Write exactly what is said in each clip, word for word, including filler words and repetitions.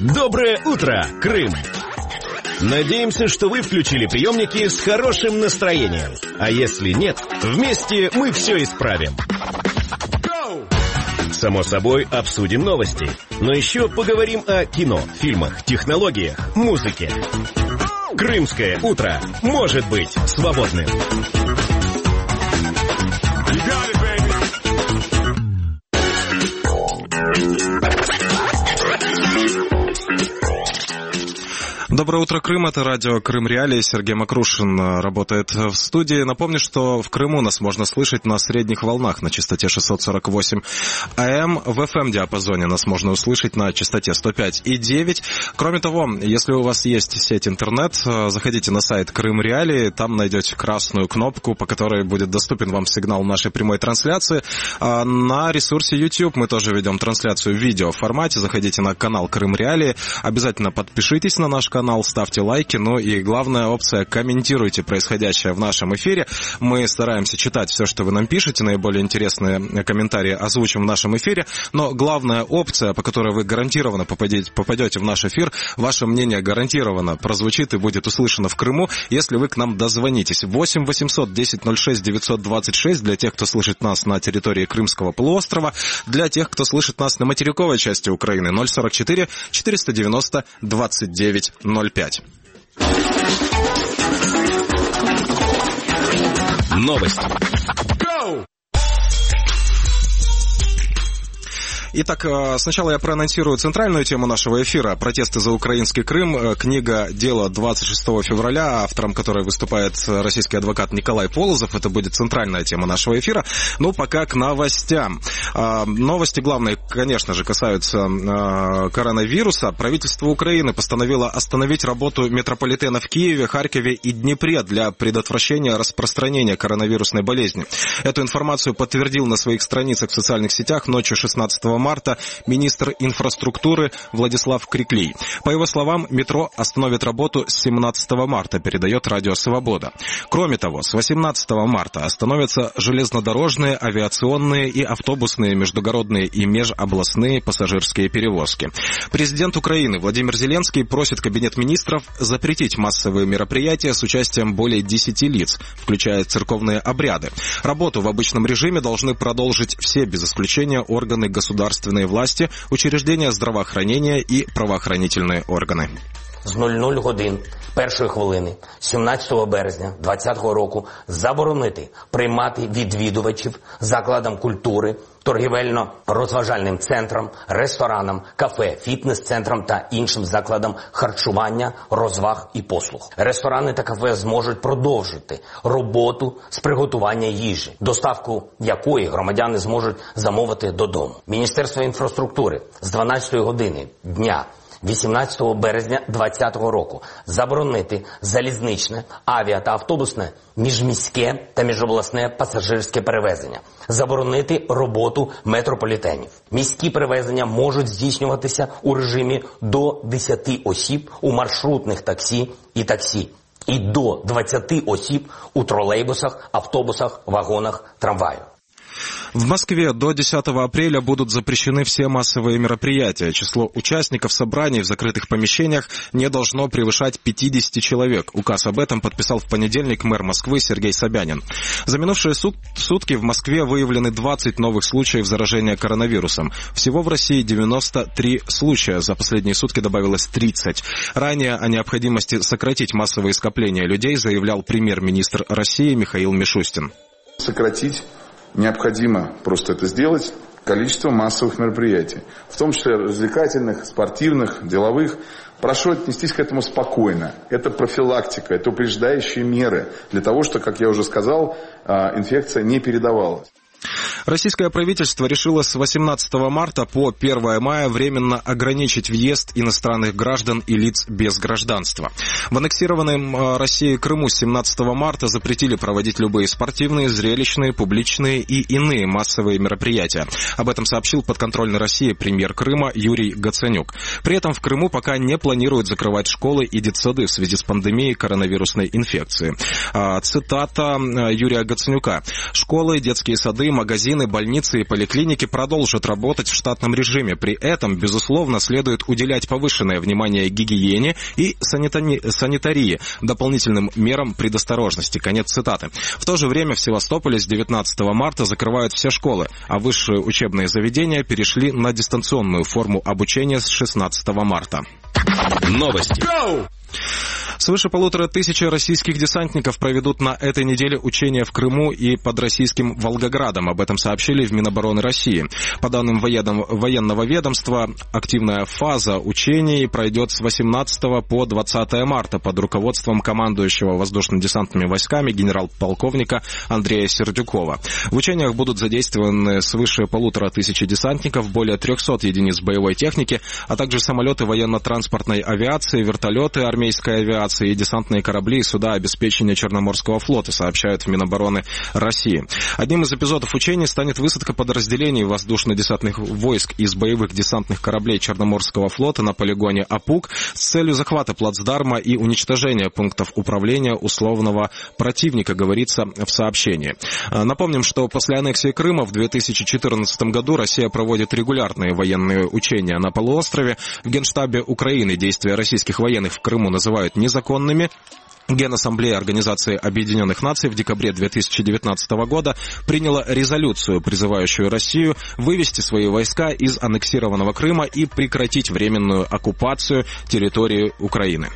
Доброе утро, Крым! Надеемся, что вы включили приемники с хорошим настроением. А если нет, вместе мы все исправим. Само собой, обсудим новости. Но еще поговорим о кино, фильмах, технологиях, музыке. Крымское утро может быть свободным. Доброе утро, Крым. Это радио Крым Реалии. Сергей Макрушин работает в студии. Напомню, что в Крыму нас можно слышать на средних волнах на частоте шестьсот сорок восемь АМ. В эф эм-диапазоне нас можно услышать на частоте сто пять и девять. Кроме того, если у вас есть сеть интернет, заходите на сайт Крым Реалии. Там найдете красную кнопку, по которой будет доступен вам сигнал нашей прямой трансляции. На ресурсе YouTube мы тоже ведем трансляцию в видеоформате. Заходите на канал Крым Реалии. Обязательно подпишитесь на наш канал. Ставьте лайки, ну и главная опция — комментируйте происходящее в нашем эфире. Мы стараемся читать все, что вы нам пишете, наиболее интересные комментарии озвучим в нашем эфире, но главная опция, по которой вы гарантированно попадете, попадете в наш эфир, ваше мнение гарантированно прозвучит и будет услышано в Крыму, если вы к нам дозвонитесь. восемь восемьсот десять ноль шесть девятьсот двадцать шесть для тех, кто слышит нас на территории Крымского полуострова, для тех, кто слышит нас на материковой части Украины, ноль сорок четыре четыреста девяносто двадцать девять ноль пять. Новости. Итак, сначала я проанонсирую центральную тему нашего эфира. Протесты за украинский Крым. Книга «Дело» двадцать шестого февраля, автором которой выступает российский адвокат Николай Полозов. Это будет центральная тема нашего эфира. Ну, пока к новостям. Новости главные, конечно же, касаются коронавируса. Правительство Украины постановило остановить работу метрополитена в Киеве, Харькове и Днепре для предотвращения распространения коронавирусной болезни. Эту информацию подтвердил на своих страницах в социальных сетях ночью шестнадцатого марта министр инфраструктуры Владислав Криклий. По его словам, метро остановит работу с семнадцатого марта, передает Радио Свобода. Кроме того, с восемнадцатого марта остановятся железнодорожные, авиационные и автобусные, междугородные и межобластные пассажирские перевозки. Президент Украины Владимир Зеленский просит Кабинет министров запретить массовые мероприятия с участием более десяти лиц, включая церковные обряды. Работу в обычном режиме должны продолжить все без исключения органы государственной власти, учреждения здравоохранения и правоохранительные органы. З нуль-нуль годин першої хвилини сімнадцятого березня двадцятого року заборонити приймати відвідувачів закладам культури, торгівельно-розважальним центрам, ресторанам, кафе, фітнес-центрам та іншим закладам харчування, розваг і послуг. Ресторани та кафе зможуть продовжити роботу з приготування їжі, доставку якої громадяни зможуть замовити додому. Міністерство інфраструктури з дванадцятої години дня вісімнадцятого березня двадцятого року заборонити залізничне, авіа та автобусне, міжміське та міжобласне пасажирське перевезення. Заборонити роботу метрополітенів. Міські перевезення можуть здійснюватися у режимі до десяти осіб у маршрутних таксі і таксі. І до двадцяти осіб у тролейбусах, автобусах, вагонах, трамваю. В Москве до десятого апреля будут запрещены все массовые мероприятия. Число участников собраний в закрытых помещениях не должно превышать пятьдесят человек. Указ об этом подписал в понедельник мэр Москвы Сергей Собянин. За минувшие сутки в Москве выявлены двадцать новых случаев заражения коронавирусом. Всего в России девяносто три случая. За последние сутки добавилось тридцать. Ранее о необходимости сократить массовые скопления людей заявлял премьер-министр России Михаил Мишустин. Сократить необходимо просто это сделать, количество массовых мероприятий, в том числе развлекательных, спортивных, деловых. Прошу отнестись к этому спокойно. Это профилактика, это упреждающие меры для того, чтобы, как я уже сказал, инфекция не передавалась. Российское правительство решило с восемнадцатого марта по первое мая временно ограничить въезд иностранных граждан и лиц без гражданства. В аннексированном Россией Крыму с семнадцатого марта запретили проводить любые спортивные, зрелищные, публичные и иные массовые мероприятия. Об этом сообщил подконтрольный России премьер Крыма Юрий Гаценюк. При этом в Крыму пока не планируют закрывать школы и детсады в связи с пандемией коронавирусной инфекции. Цитата Юрия Гаценюка. «Школы, детские сады магазины, больницы и поликлиники продолжат работать в штатном режиме. При этом, безусловно, следует уделять повышенное внимание гигиене и санитани- санитарии, дополнительным мерам предосторожности. Конец цитаты. В то же время в Севастополе с девятнадцатого марта закрывают все школы, а высшие учебные заведения перешли на дистанционную форму обучения с шестнадцатого марта. Новости. Свыше полутора тысяч российских десантников проведут на этой неделе учения в Крыму и под российским Волгоградом. Об этом сообщили в Минобороны России. По данным военного ведомства, активная фаза учений пройдет с восемнадцатого по двадцатое марта под руководством командующего воздушно-десантными войсками генерал-полковника Андрея Сердюкова. В учениях будут задействованы свыше полутора тысяч десантников, более трехсот единиц боевой техники, а также самолеты военно-транспортной авиации, вертолеты армейской авиации и десантные корабли и суда обеспечения Черноморского флота, сообщают в Минобороны России. Одним из эпизодов учений станет высадка подразделений воздушно-десантных войск из боевых десантных кораблей Черноморского флота на полигоне Апук с целью захвата плацдарма и уничтожения пунктов управления условного противника, говорится в сообщении. Напомним, что после аннексии Крыма в две тысячи четырнадцатом году Россия проводит регулярные военные учения на полуострове. В Генштабе Украины действия российских военных в Крыму называют незаконными. Генассамблея Организации Объединенных Наций в декабре две тысячи девятнадцатого года приняла резолюцию, призывающую Россию вывести свои войска из аннексированного Крыма и прекратить временную оккупацию территории Украины.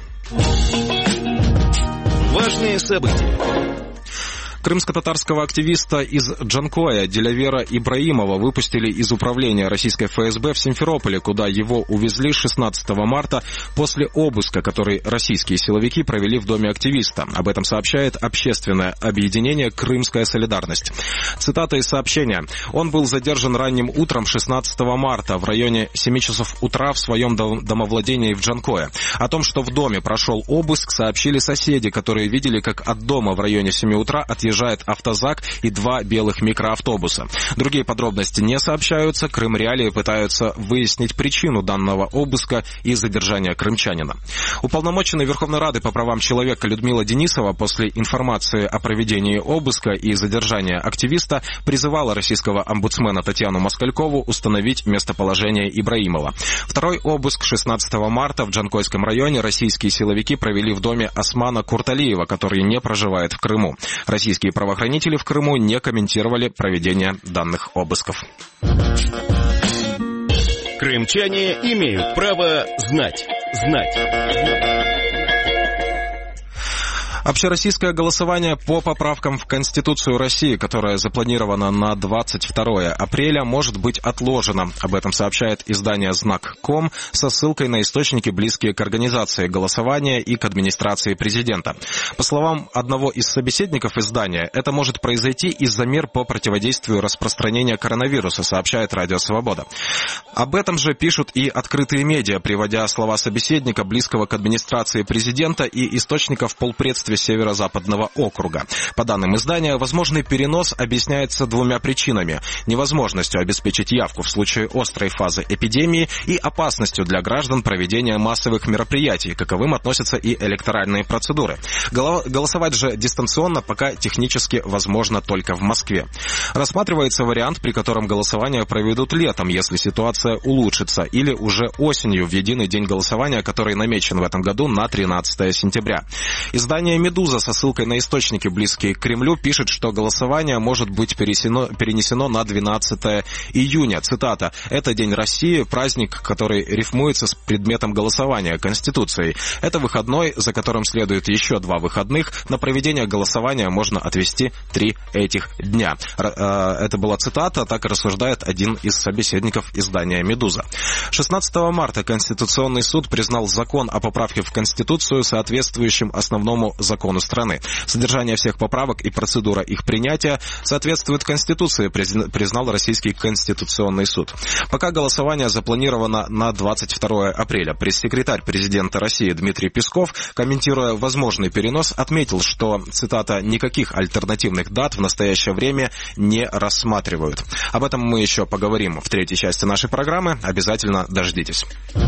Важные события. Крымско-татарского активиста из Джанкоя Дилявера Ибраимова выпустили из управления российской эф эс бэ в Симферополе, куда его увезли шестнадцатого марта после обыска, который российские силовики провели в доме активиста. Об этом сообщает общественное объединение «Крымская солидарность». Цитата из сообщения. «Он был задержан ранним утром шестнадцатого марта в районе семи часов утра в своем домовладении в Джанкое. О том, что в доме прошел обыск, сообщили соседи, которые видели, как от дома в районе семи утра отъезжает автозак и два белых микроавтобуса. Другие подробности не сообщаются. Крым Реалии пытаются выяснить причину данного обыска и задержания крымчанина». Уполномоченный Верховной Рады по правам человека Людмила Денисова после информации о проведении обыска и задержания активиста призывала российского омбудсмена Татьяну Москалькову установить местоположение Ибраимова. Второй обыск шестнадцатого марта в Джанкойском районе российские силовики провели в доме Османа Курталиева, который не проживает в Крыму. Российские правоохранители в Крыму не комментировали проведение данных обысков. Крымчане имеют право знать. Знать. Общероссийское голосование по поправкам в Конституцию России, которое запланировано на двадцать второе апреля, может быть отложено. Об этом сообщает издание знак точка ком со ссылкой на источники, близкие к организации голосования и к администрации президента. По словам одного из собеседников издания, это может произойти из-за мер по противодействию распространению коронавируса, сообщает Радио Свобода. Об этом же пишут и открытые медиа, приводя слова собеседника, близкого к администрации президента, и источников полпредствия Северо-Западного округа. По данным издания, возможный перенос объясняется двумя причинами: невозможностью обеспечить явку в случае острой фазы эпидемии и опасностью для граждан проведения массовых мероприятий, каковым относятся и электоральные процедуры. Голосовать же дистанционно пока технически возможно только в Москве. Рассматривается вариант, при котором голосование проведут летом, если ситуация улучшится, или уже осенью в единый день голосования, который намечен в этом году на тринадцатое сентября. Издание «Медуза» со ссылкой на источники, близкие к Кремлю, пишет, что голосование может быть перенесено, перенесено на двенадцатое июня. Цитата. «Это День России, праздник, который рифмуется с предметом голосования, Конституцией. Это выходной, за которым следует еще два выходных. На проведение голосования можно отвести три этих дня». Это была цитата, так и рассуждает один из собеседников издания «Медуза». шестнадцатого марта Конституционный суд признал закон о поправке в Конституцию соответствующим основному закону страны. Содержание всех поправок и процедура их принятия соответствует Конституции, признал Российский Конституционный суд. Пока голосование запланировано на двадцать второе апреля. Пресс-секретарь президента России Дмитрий Песков, комментируя возможный перенос, отметил, что, цитата, «никаких альтернативных дат в настоящее время не рассматривают». Об этом мы еще поговорим в третьей части нашей программы. Обязательно дождитесь.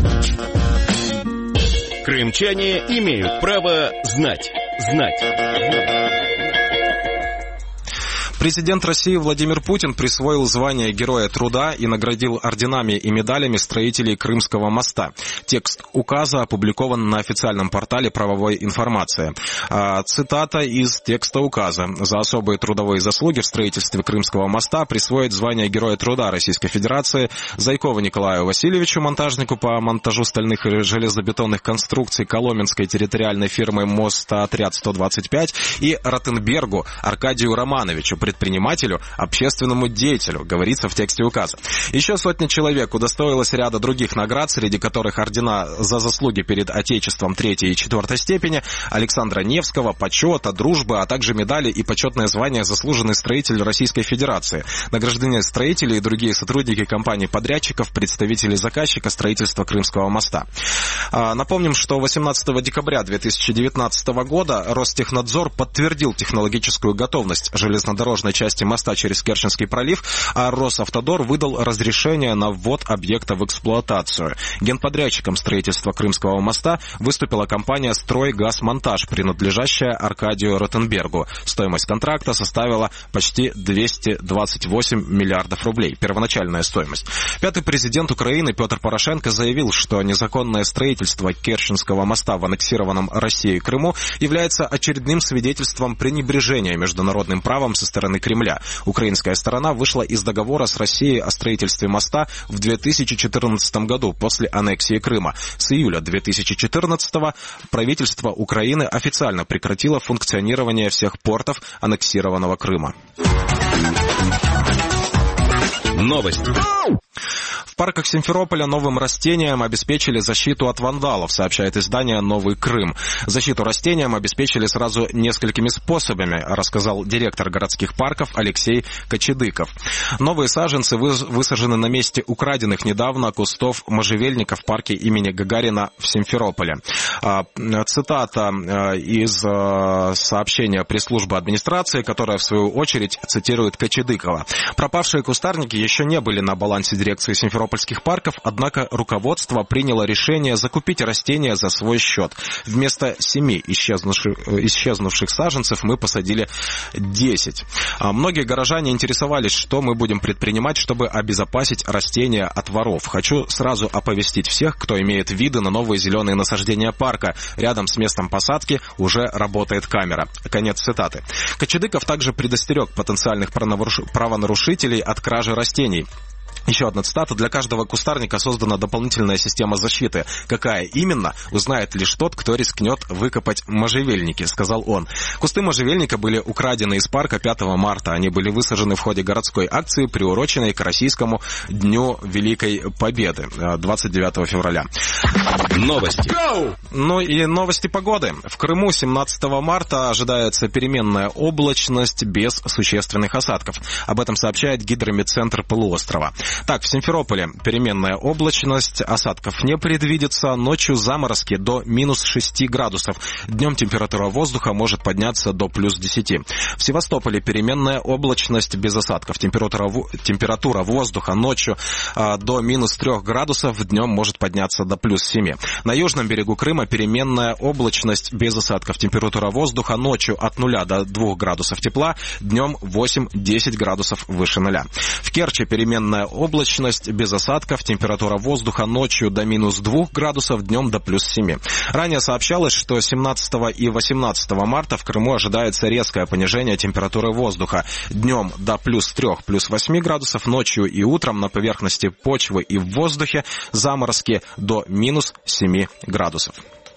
Крымчане имеют право знать. Знать. Президент России Владимир Путин присвоил звание Героя Труда и наградил орденами и медалями строителей Крымского моста. Текст указа опубликован на официальном портале правовой информации. Цитата из текста указа. За особые трудовые заслуги в строительстве Крымского моста присвоить звание Героя Труда Российской Федерации Зайкову Николаю Васильевичу, монтажнику по монтажу стальных и железобетонных конструкций Коломенской территориальной фирмы «Мостоотряд сто двадцать пять» и Ротенбергу Аркадию Романовичу, предпринимателю, общественному деятелю, говорится в тексте указа. Еще сотня человек удостоилась ряда других наград, среди которых ордена за заслуги перед Отечеством третьей и четвертой степени, Александра Невского, почета, дружбы, а также медали и почетное звание «Заслуженный строитель Российской Федерации». Награждены строители и другие сотрудники компаний-подрядчиков, представители заказчика строительства Крымского моста. Напомним, что восемнадцатого декабря две тысячи девятнадцатого года Ростехнадзор подтвердил технологическую готовность железнодорожной части моста через Керченский пролив, а Росавтодор выдал разрешение на ввод объекта в эксплуатацию. Генподрядчиком строительства Крымского моста выступила компания «Стройгазмонтаж», принадлежащая Аркадию Ротенбергу. Стоимость контракта составила почти двести двадцать восемь миллиардов рублей. Первоначальная стоимость. Пятый президент Украины Петр Порошенко заявил, что незаконное строительство Керченского моста в аннексированном Россией Крыму является очередным свидетельством пренебрежения международным правом со стороны Кремля. Украинская сторона вышла из договора с Россией о строительстве моста в две тысячи четырнадцатом году после аннексии Крыма. С июля две тысячи четырнадцатого правительство Украины официально прекратило функционирование всех портов аннексированного Крыма. Новости. В парках Симферополя новым растениям обеспечили защиту от вандалов, сообщает издание «Новый Крым». Защиту растениям обеспечили сразу несколькими способами, рассказал директор городских парков Алексей Кочедыков. Новые саженцы высажены на месте украденных недавно кустов можжевельника в парке имени Гагарина в Симферополе. Цитата из сообщения пресс-службы администрации, которая в свою очередь цитирует Кочедыкова. Пропавшие кустарники еще не были на балансе дирекции Симферопольских парков, однако руководство приняло решение закупить растения за свой счет. Вместо семи исчезнувших, исчезнувших саженцев мы посадили десять. Многие горожане интересовались, что мы будем предпринимать, чтобы обезопасить растения от воров. Хочу сразу оповестить всех, кто имеет виды на новые зеленые насаждения парка. Рядом с местом посадки уже работает камера. Конец цитаты. Кочедыков также предостерег потенциальных правонарушителей от кражи растений. Еще одна цитата. Для каждого кустарника создана дополнительная система защиты. Какая именно, узнает лишь тот, кто рискнет выкопать можжевельники, сказал он. Кусты можжевельника были украдены из парка пятого марта. Они были высажены в ходе городской акции, приуроченной к российскому Дню Великой Победы, двадцать девятого февраля. Новости. Ну и новости погоды. В Крыму семнадцатого марта ожидается переменная облачность без существенных осадков. Об этом сообщает Гидрометцентр полуострова. Так, в Симферополе переменная облачность, осадков не предвидится, ночью заморозки до минус шести градусов. Днем температура воздуха может подняться до плюс десяти. В Севастополе переменная облачность без осадков. Температура, температура воздуха ночью а, до минус трех градусов, днем может подняться до плюс семи. На южном берегу Крыма переменная облачность без осадков. Температура воздуха ночью от нуля до двух градусов тепла, днем восемь-десять градусов выше нуля. В Керчи переменная облачность без осадков, температура воздуха ночью до минус двух градусов, днем до плюс семи. Ранее сообщалось, что семнадцатого и восемнадцатого марта в Крыму ожидается резкое понижение температуры воздуха. Днем до плюс трех, плюс восьми градусов, ночью и утром на поверхности почвы и в воздухе заморозки до минус семи градусов.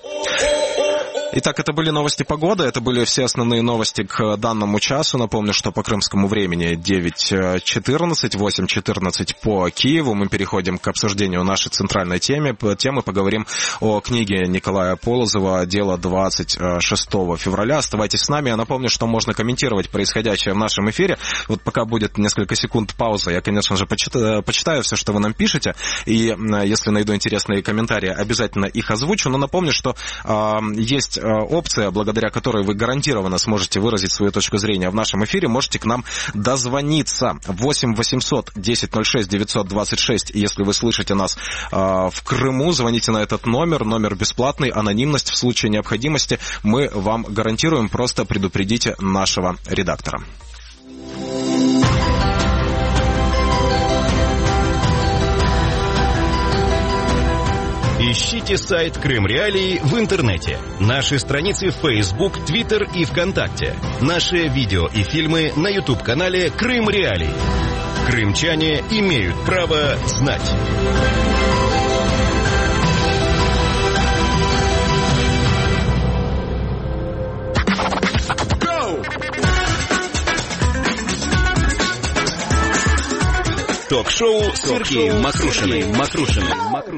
Итак, это были новости погоды, это были все основные новости к данному часу. Напомню, что по крымскому времени девять четырнадцать, восемь четырнадцать по Киеву. Мы переходим к обсуждению нашей центральной темы. Темы поговорим о книге Николая Полозова «Дело двадцать шестого февраля». Оставайтесь с нами. Я напомню, что можно комментировать происходящее в нашем эфире. Вот пока будет несколько секунд паузы, я, конечно же, почитаю, почитаю все, что вы нам пишете. И если найду интересные комментарии, обязательно их озвучу. Но напомню, что э, есть опция, благодаря которой вы гарантированно сможете выразить свою точку зрения в нашем эфире. Можете к нам дозвониться. восемь восемьсот десять ноль шесть девятьсот двадцать шесть. Если вы слышите нас э, в Крыму, звоните на этот номер. Номер бесплатный, анонимность в случае необходимости мы вам гарантируем. Просто предупредите нашего редактора. Ищите сайт Крым Реалии в интернете. Наши страницы в Facebook, Twitter и ВКонтакте. Наши видео и фильмы на YouTube-канале Крым Реалии. Крымчане имеют право знать. Ток-шоу с Сергеем Макрушиным. Макрушиным.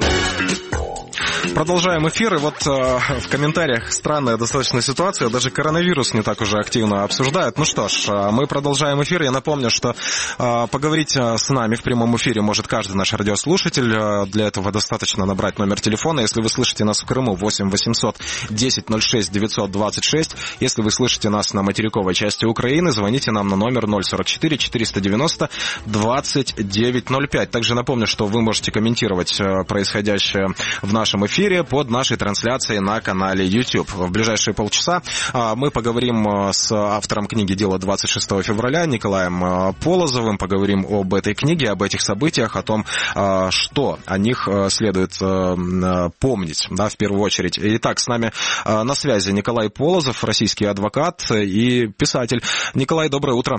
Продолжаем эфир, и вот э, в комментариях странная достаточно ситуация, даже коронавирус не так уже активно обсуждают. Ну что ж, э, мы продолжаем эфир. Я напомню, что э, поговорить с нами в прямом эфире может каждый наш радиослушатель. Э, для этого достаточно набрать номер телефона. Если вы слышите нас в Крыму, восемь восемьсот десять ноль шесть девятьсот двадцать шесть. Если вы слышите нас на материковой части Украины, звоните нам на номер ноль сорок четыре четыреста девяносто двадцать девять ноль пять. Также напомню, что вы можете комментировать э, происходящее в нашем эфире под нашей трансляцией на канале YouTube. В ближайшие полчаса мы поговорим с автором книги «Дело двадцать шестого февраля» Николаем Полозовым, поговорим об этой книге, об этих событиях, о том, что о них следует помнить, да, в первую очередь. Итак, с нами на связи Николай Полозов, российский адвокат и писатель. Николай, доброе утро.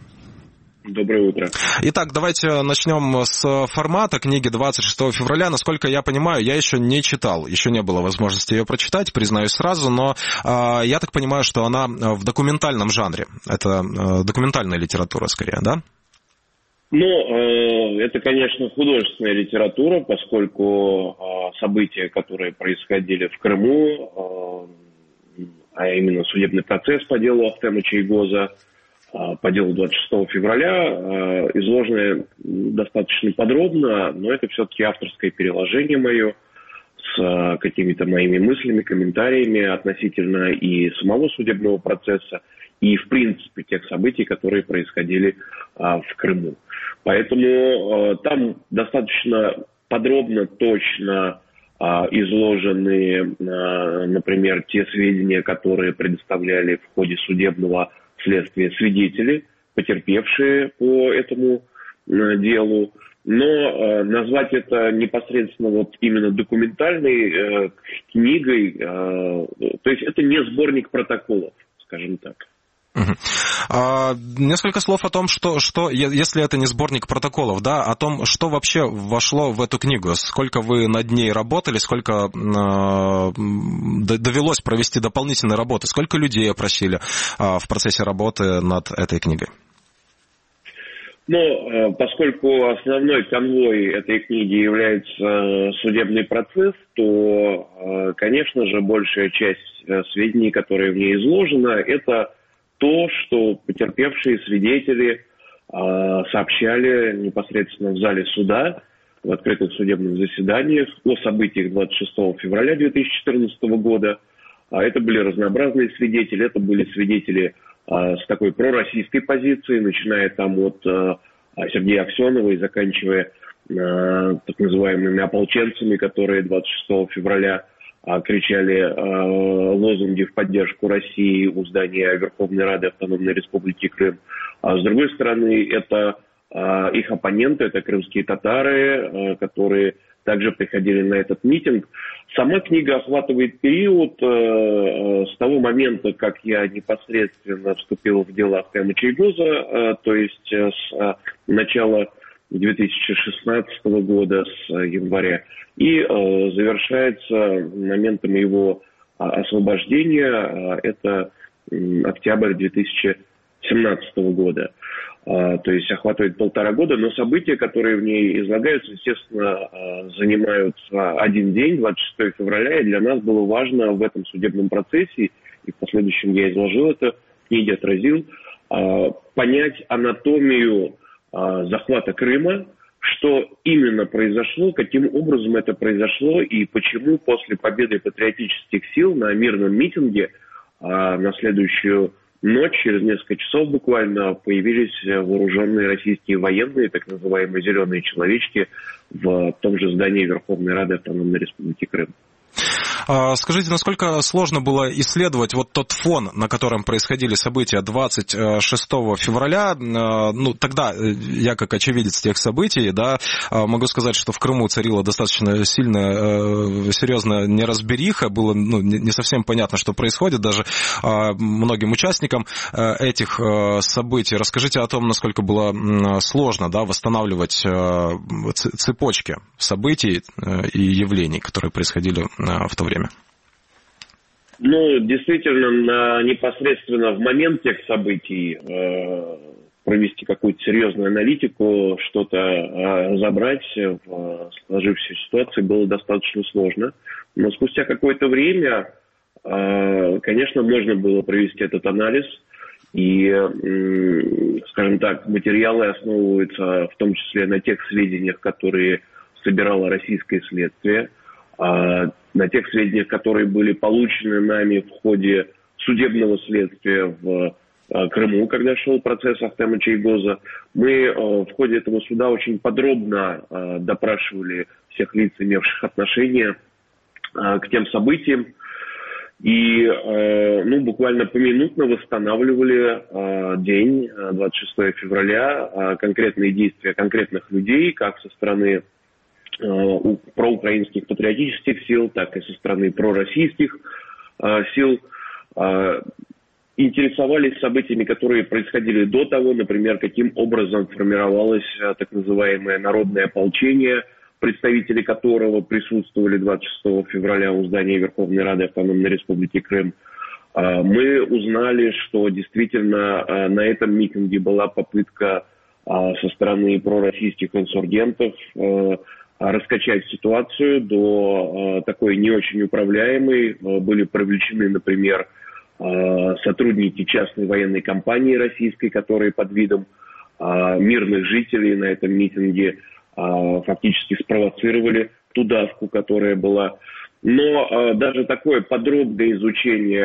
Доброе утро. Итак, давайте начнем с формата книги двадцать шестого февраля. Насколько я понимаю, я еще не читал, еще не было возможности ее прочитать, признаюсь сразу, но э, я так понимаю, что она в документальном жанре. Это э, документальная литература скорее, да? Ну, э, это, конечно, художественная литература, поскольку э, события, которые происходили в Крыму, э, а именно судебный процесс по делу Ахтема Чайгоза, по делу двадцать шестого февраля, изложены достаточно подробно, но это все-таки авторское переложение мое с какими-то моими мыслями, комментариями относительно и самого судебного процесса, и, в принципе, тех событий, которые происходили в Крыму. Поэтому там достаточно подробно, точно изложены, например, те сведения, которые предоставляли в ходе судебного следствие свидетели, потерпевшие по этому э, делу, но э, назвать это непосредственно вот именно документальной э, книгой, э, то есть это не сборник протоколов, скажем так. Угу. А, несколько слов о том, что, что, если это не сборник протоколов, да, о том, что вообще вошло в эту книгу, сколько вы над ней работали, сколько э, довелось провести дополнительные работы, сколько людей опросили э, в процессе работы над этой книгой? Ну, поскольку основной конвой этой книги является судебный процесс, то, конечно же, большая часть сведений, которые в ней изложены, это то, что потерпевшие свидетели э, сообщали непосредственно в зале суда, в открытых судебных заседаниях о событиях двадцать шестого февраля две тысячи четырнадцатого года. А это были разнообразные свидетели, это были свидетели э, с такой пророссийской позицией, начиная там от э, Сергея Аксенова и заканчивая э, так называемыми ополченцами, которые двадцать шестого февраля кричали э, лозунги в поддержку России у здания Верховной Рады Автономной Республики Крым. А с другой стороны, это э, их оппоненты, это крымские татары, э, которые также приходили на этот митинг. Сама книга охватывает период э, с того момента, как я непосредственно вступил в дело Ахтема Чайгоза, э, то есть э, с э, начала две тысячи шестнадцатого года, с января, и э, завершается моментом его э, освобождения, э, это э, октябрь две тысячи семнадцатого года. Э, то есть охватывает полтора года, но события, которые в ней излагаются, естественно, э, занимают один день, двадцать шестого февраля, и для нас было важно в этом судебном процессе, и в последующем я изложил это, в книге отразил, э, понять анатомию захвата Крыма, что именно произошло, каким образом это произошло и почему после победы патриотических сил на мирном митинге на следующую ночь, через несколько часов буквально, появились вооруженные российские военные, так называемые «зеленые человечки», в том же здании Верховной Рады Автономной Республики Крым. Скажите, насколько сложно было исследовать вот тот фон, на котором происходили события двадцать шестого февраля? Ну, тогда я, как очевидец тех событий, да, могу сказать, что в Крыму царила достаточно сильная, серьезная неразбериха, было ну, не совсем понятно, что происходит, даже многим участникам этих событий. Расскажите о том, насколько было сложно, да, восстанавливать цепочки событий и явлений, которые происходили в то время. Ну, действительно, непосредственно в момент тех событий э, провести какую-то серьезную аналитику, что-то э, разобрать в сложившейся ситуации было достаточно сложно. Но спустя какое-то время, э, конечно, можно было провести этот анализ. И, э, скажем так, материалы основываются в том числе на тех сведениях, которые собирало российское следствие, э, на тех сведениях, которые были получены нами в ходе судебного следствия в э, Крыму, когда шел процесс Ахтема Чайгоза. Мы э, в ходе этого суда очень подробно э, допрашивали всех лиц, имевших отношение э, к тем событиям. И э, ну, буквально поминутно восстанавливали э, день двадцать шестого февраля, э, конкретные действия конкретных людей, как со стороны у проукраинских патриотических сил, так и со стороны пророссийских э, сил, э, интересовались событиями, которые происходили до того, например, каким образом формировалось э, так называемое народное ополчение, представители которого присутствовали двадцать шестого февраля у здания Верховной Рады Автономной Республики Крым. Э, мы узнали, что действительно э, на этом митинге была попытка э, со стороны пророссийских инсургентов э, раскачать ситуацию до э, такой не очень управляемой. Э, были привлечены, например, э, сотрудники частной военной компании российской, которые под видом э, мирных жителей на этом митинге э, фактически спровоцировали ту давку, которая была. Но э, даже такое подробное изучение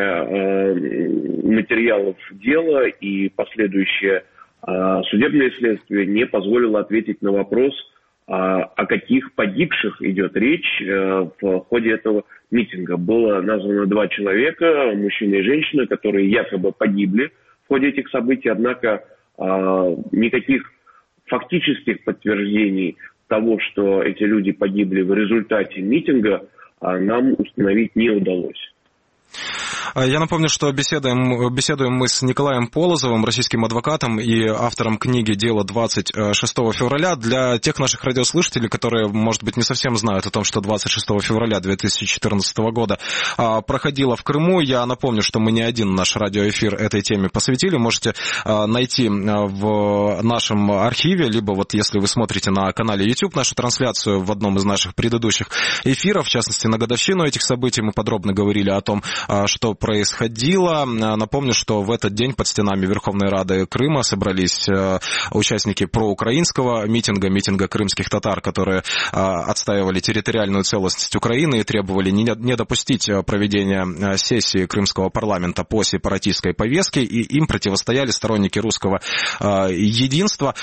э, материалов дела и последующее э, судебное следствие не позволило ответить на вопрос, о каких погибших идет речь в ходе этого митинга. Было названо два человека, мужчина и женщина, которые якобы погибли в ходе этих событий, однако никаких фактических подтверждений того, что эти люди погибли в результате митинга, нам установить не удалось. Я напомню, что беседуем, беседуем мы с Николаем Полозовым, российским адвокатом и автором книги «Дело двадцать шестого февраля». Для тех наших радиослушателей, которые, может быть, не совсем знают о том, что двадцать шестого февраля две тысячи четырнадцатого года проходило в Крыму, я напомню, что мы не один наш радиоэфир этой теме посвятили. Можете найти в нашем архиве, либо вот если вы смотрите на канале YouTube нашу трансляцию в одном из наших предыдущих эфиров, в частности, на годовщину этих событий мы подробно говорили о том, что происходило. Напомню, что в этот день под стенами Верховной Рады Крыма собрались участники проукраинского митинга, митинга крымских татар, которые отстаивали территориальную целостность Украины и требовали не допустить проведения сессии Крымского парламента по сепаратистской повестке, и им противостояли сторонники русского единства.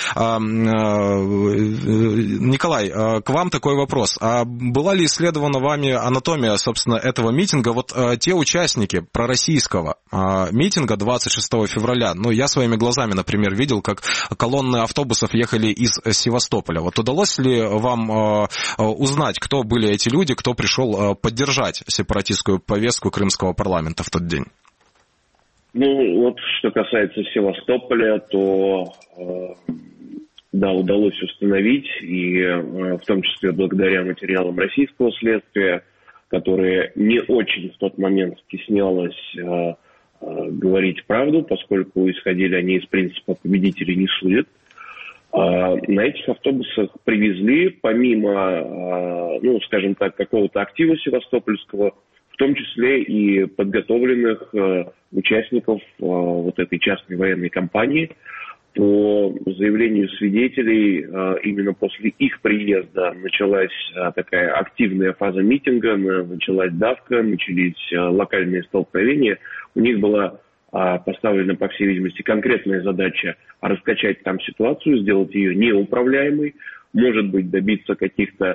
Николай, к вам такой вопрос. А была ли исследована вами анатомия, собственно, этого митинга? Вот те участники пророссийского э, митинга двадцать шестого февраля, ну, я своими глазами, например, видел, как колонны автобусов ехали из Севастополя. Вот удалось ли вам э, узнать, кто были эти люди, кто пришел э, поддержать сепаратистскую повестку Крымского парламента в тот день? Ну, вот что касается Севастополя, то э, да, удалось установить, и э, в том числе благодаря материалам российского следствия, которая не очень в тот момент стеснялась э, э, говорить правду, поскольку исходили они из принципа «победителей не судят». Э, на этих автобусах привезли, помимо, э, ну, скажем так, какого-то актива севастопольского, в том числе и подготовленных э, участников э, вот этой частной военной компании. По заявлению свидетелей, именно после их приезда началась такая активная фаза митинга, началась давка, начались локальные столкновения. У них была поставлена, по всей видимости, конкретная задача раскачать там ситуацию, сделать ее неуправляемой, может быть, добиться каких-то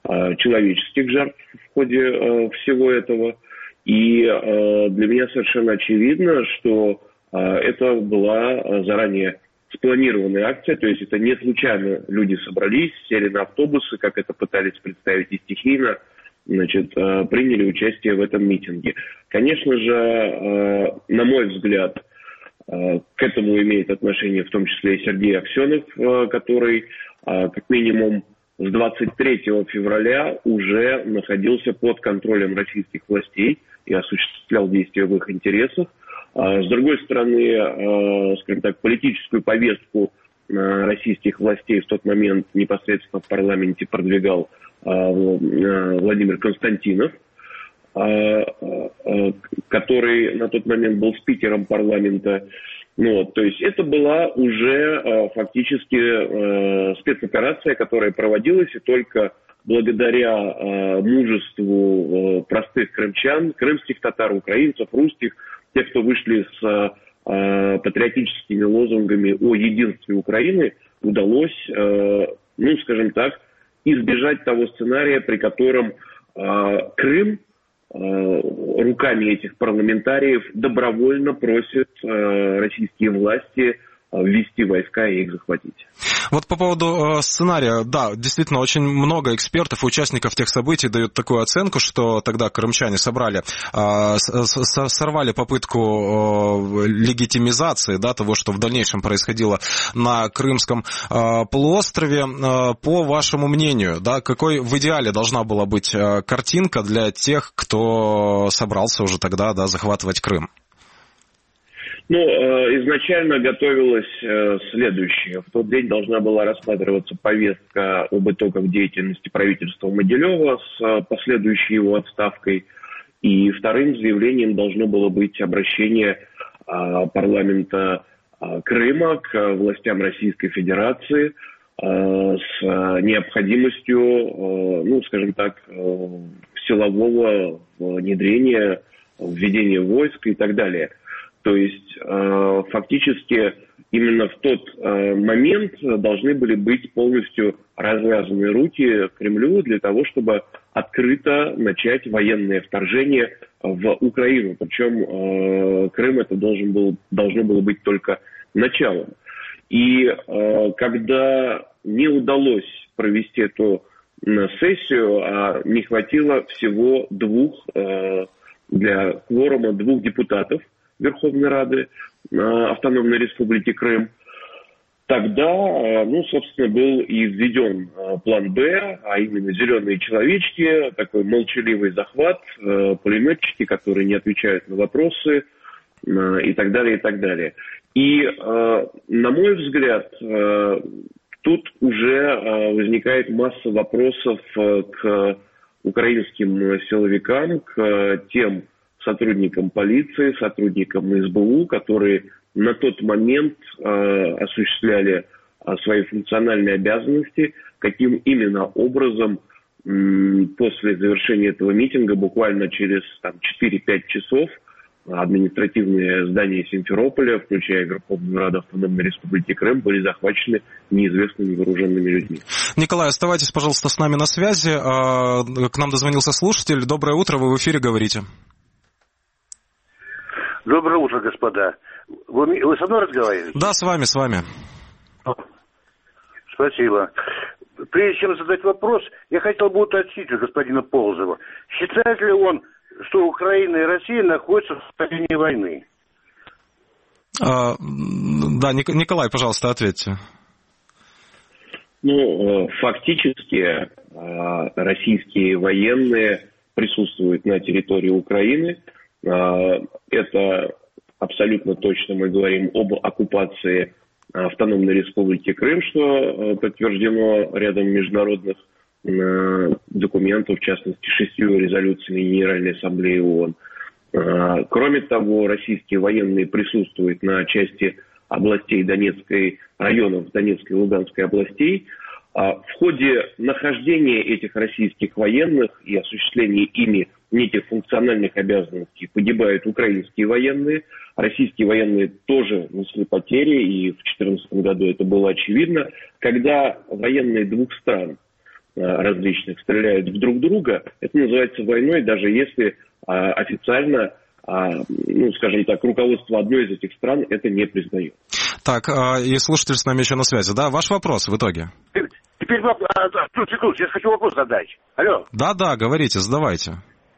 человеческих жертв в ходе всего этого. И для меня совершенно очевидно, что это была заранее спланированная акция, то есть это не случайно люди собрались, сели на автобусы, как это пытались представить и стихийно, значит, приняли участие в этом митинге. Конечно же, на мой взгляд, к этому имеет отношение в том числе и Сергей Аксенов, который как минимум с двадцать третьего февраля уже находился под контролем российских властей и осуществлял действия в их интересах. С другой стороны, скажем так, политическую повестку российских властей в тот момент непосредственно в парламенте продвигал Владимир Константинов, который на тот момент был спикером парламента. Ну, вот, то есть это была уже фактически спецоперация, которая проводилась, и только благодаря мужеству простых крымчан, крымских татар, украинцев, русских, тех, кто вышли с патриотическими лозунгами о единстве Украины, удалось, ну, скажем так, избежать того сценария, при котором Крым руками этих парламентариев добровольно просят российские власти ввести войска и их захватить. Вот по поводу э, сценария, да, действительно, очень много экспертов и участников тех событий дают такую оценку, что тогда крымчане собрали, э, с, сорвали попытку э, легитимизации, да, того, что в дальнейшем происходило на Крымском э, полуострове. Э, по вашему мнению, да, какой в идеале должна была быть э, картинка для тех, кто собрался уже тогда, да, захватывать Крым? Ну, изначально готовилось следующее. В тот день должна была рассматриваться повестка об итогах деятельности правительства Могилева с последующей его отставкой. И вторым заявлением должно было быть обращение парламента Крыма к властям Российской Федерации с необходимостью, ну, скажем так, силового внедрения, введения войск и так далее. То есть э, фактически именно в тот э, момент должны были быть полностью развязаны руки Кремлю для того, чтобы открыто начать военное вторжение в Украину. Причем э, Крым это должен был, должно было быть только началом. И э, когда не удалось провести эту сессию, а не хватило всего двух, э, для кворума двух депутатов Верховной Рады Автономной Республики Крым, тогда, ну, собственно, был и введен план «Б», а именно зеленые человечки, такой молчаливый захват, пулеметчики, которые не отвечают на вопросы и так далее, и так далее. И, на мой взгляд, тут уже возникает масса вопросов к украинским силовикам, к тем сотрудникам полиции, сотрудникам эс бэ у, которые на тот момент э, осуществляли э, свои функциональные обязанности, каким именно образом э, после завершения этого митинга, буквально через там, четыре-пять часов, административные здания Симферополя, включая Верховную Раду Автономной Республики Крым, были захвачены неизвестными вооруженными людьми. Николай, оставайтесь, пожалуйста, с нами на связи. К нам дозвонился слушатель. Доброе утро, вы в эфире говорите. Доброе утро, господа. Вы, вы со мной разговариваете? Да, с вами, с вами. Спасибо. Прежде чем задать вопрос, я хотел бы уточнить у господина Полозова. Считает ли он, что Украина и Россия находятся в состоянии войны? А, да, Николай, пожалуйста, ответьте. Ну, фактически российские военные присутствуют на территории Украины. Это абсолютно точно мы говорим об оккупации Автономной Республики Крым, что подтверждено рядом международных документов, в частности, шестью резолюциями Генеральной Ассамблеи ООН. Кроме того, российские военные присутствуют на части областей Донецкой, районов Донецкой и Луганской областей. В ходе нахождения этих российских военных и осуществления ими неких функциональных обязанностей погибают украинские военные. Российские военные тоже несли потери, и в две тысячи четырнадцатом году это было очевидно. Когда военные двух стран различных стреляют в друг друга, это называется войной, даже если официально, ну, скажем так, руководство одной из этих стран это не признает. Так, и слушатель с нами еще на связи, да? Ваш вопрос в итоге? Теперь, тут, секунду, я хочу вопрос задать. Алло. Да-да, говорите, задавайте.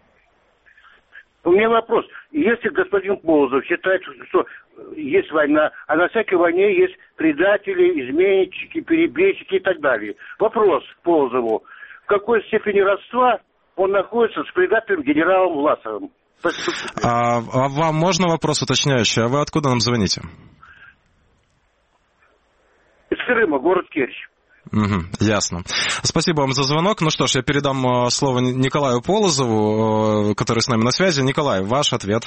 У меня вопрос. Если господин Полозов считает, что есть война, а на всякой войне есть предатели, изменщики, перебежчики и так далее. Вопрос к Полозову. В какой степени родства он находится с предателем генералом Власовым? А, а вам можно вопрос уточняющий? А вы откуда нам звоните? Из Крыма, город Керчь. Угу, ясно. Спасибо вам за звонок. Ну что ж, я передам слово Николаю Полозову, который с нами на связи. Николай, ваш ответ.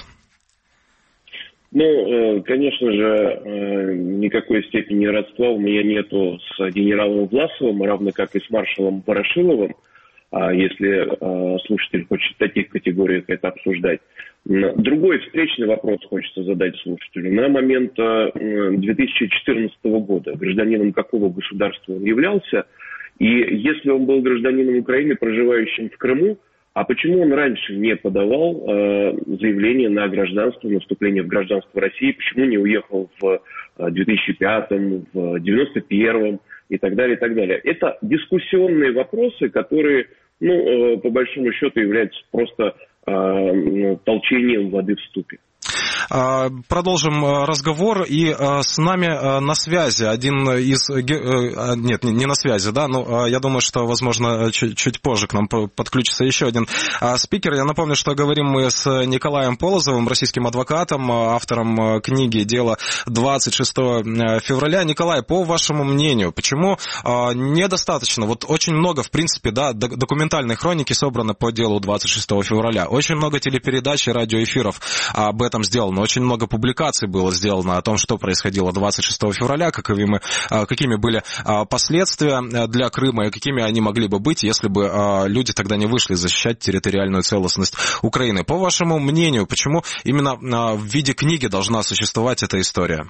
Ну, конечно же, никакой степени родства у меня нету с генералом Власовым, равно как и с маршалом Ворошиловым, если слушатель хочет в таких категориях это обсуждать. Другой встречный вопрос хочется задать слушателю. На момент две тысячи четырнадцатого года гражданином какого государства он являлся? И если он был гражданином Украины, проживающим в Крыму, а почему он раньше не подавал э, заявление на гражданство, на вступление в гражданство России? Почему не уехал в две тысячи пятом, в девяносто первом и так далее, и так далее? Это дискуссионные вопросы, которые, ну, э, по большому счету, являются просто э, толчением воды в ступе. Продолжим разговор, и с нами на связи один из... Нет, не на связи, да, но я думаю, что, возможно, чуть, чуть позже к нам подключится еще один спикер. Я напомню, что говорим мы с Николаем Полозовым, российским адвокатом, автором книги «Дело двадцать шестого февраля». Николай, по вашему мнению, почему недостаточно? Вот очень много, в принципе, да, документальной хроники собрано по делу двадцать шестого февраля. Очень много телепередач и радиоэфиров об этом сделано. Очень много публикаций было сделано о том, что происходило двадцать шестого февраля, какими, какими были последствия для Крыма и какими они могли бы быть, если бы люди тогда не вышли защищать территориальную целостность Украины. По вашему мнению, почему именно в виде книги должна существовать эта история?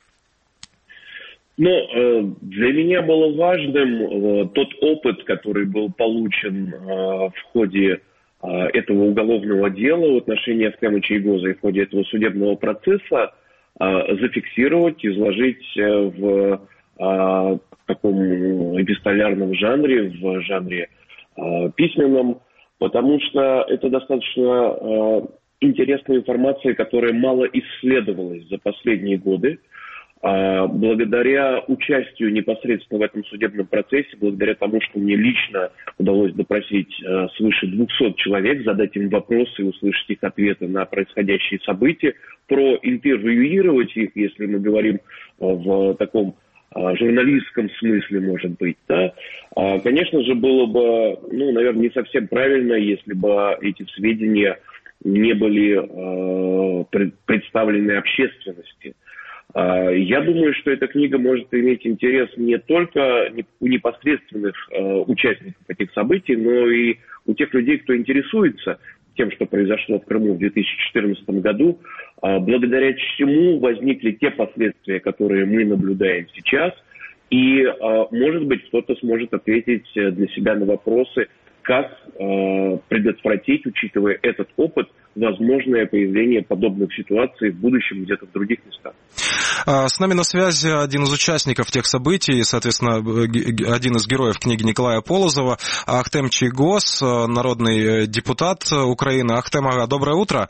Ну, для меня было важным тот опыт, который был получен в ходе этого уголовного дела в отношении Ахтема Чийгоза и в ходе этого судебного процесса зафиксировать, изложить в таком эпистолярном жанре, в жанре письменном, потому что это достаточно интересная информация, которая мало исследовалась за последние годы. Благодаря участию непосредственно в этом судебном процессе, благодаря тому, что мне лично удалось допросить свыше двухсот человек, задать им вопросы и услышать их ответы на происходящие события, проинтервьюировать их, если мы говорим в таком журналистском смысле, может быть, да, конечно же, было бы, ну, наверное, не совсем правильно, если бы эти сведения не были представлены общественности. Я думаю, что эта книга может иметь интерес не только у непосредственных участников этих событий, но и у тех людей, кто интересуется тем, что произошло в Крыму в две тысячи четырнадцатом году, благодаря чему возникли те последствия, которые мы наблюдаем сейчас. И, может быть, кто-то сможет ответить для себя на вопросы, как предотвратить, учитывая этот опыт, возможное появление подобных ситуаций в будущем где-то в других местах. С нами на связи один из участников тех событий, соответственно, один из героев книги Николая Полозова, Ахтем Чийгоз, народный депутат Украины. Ахтем, доброе утро.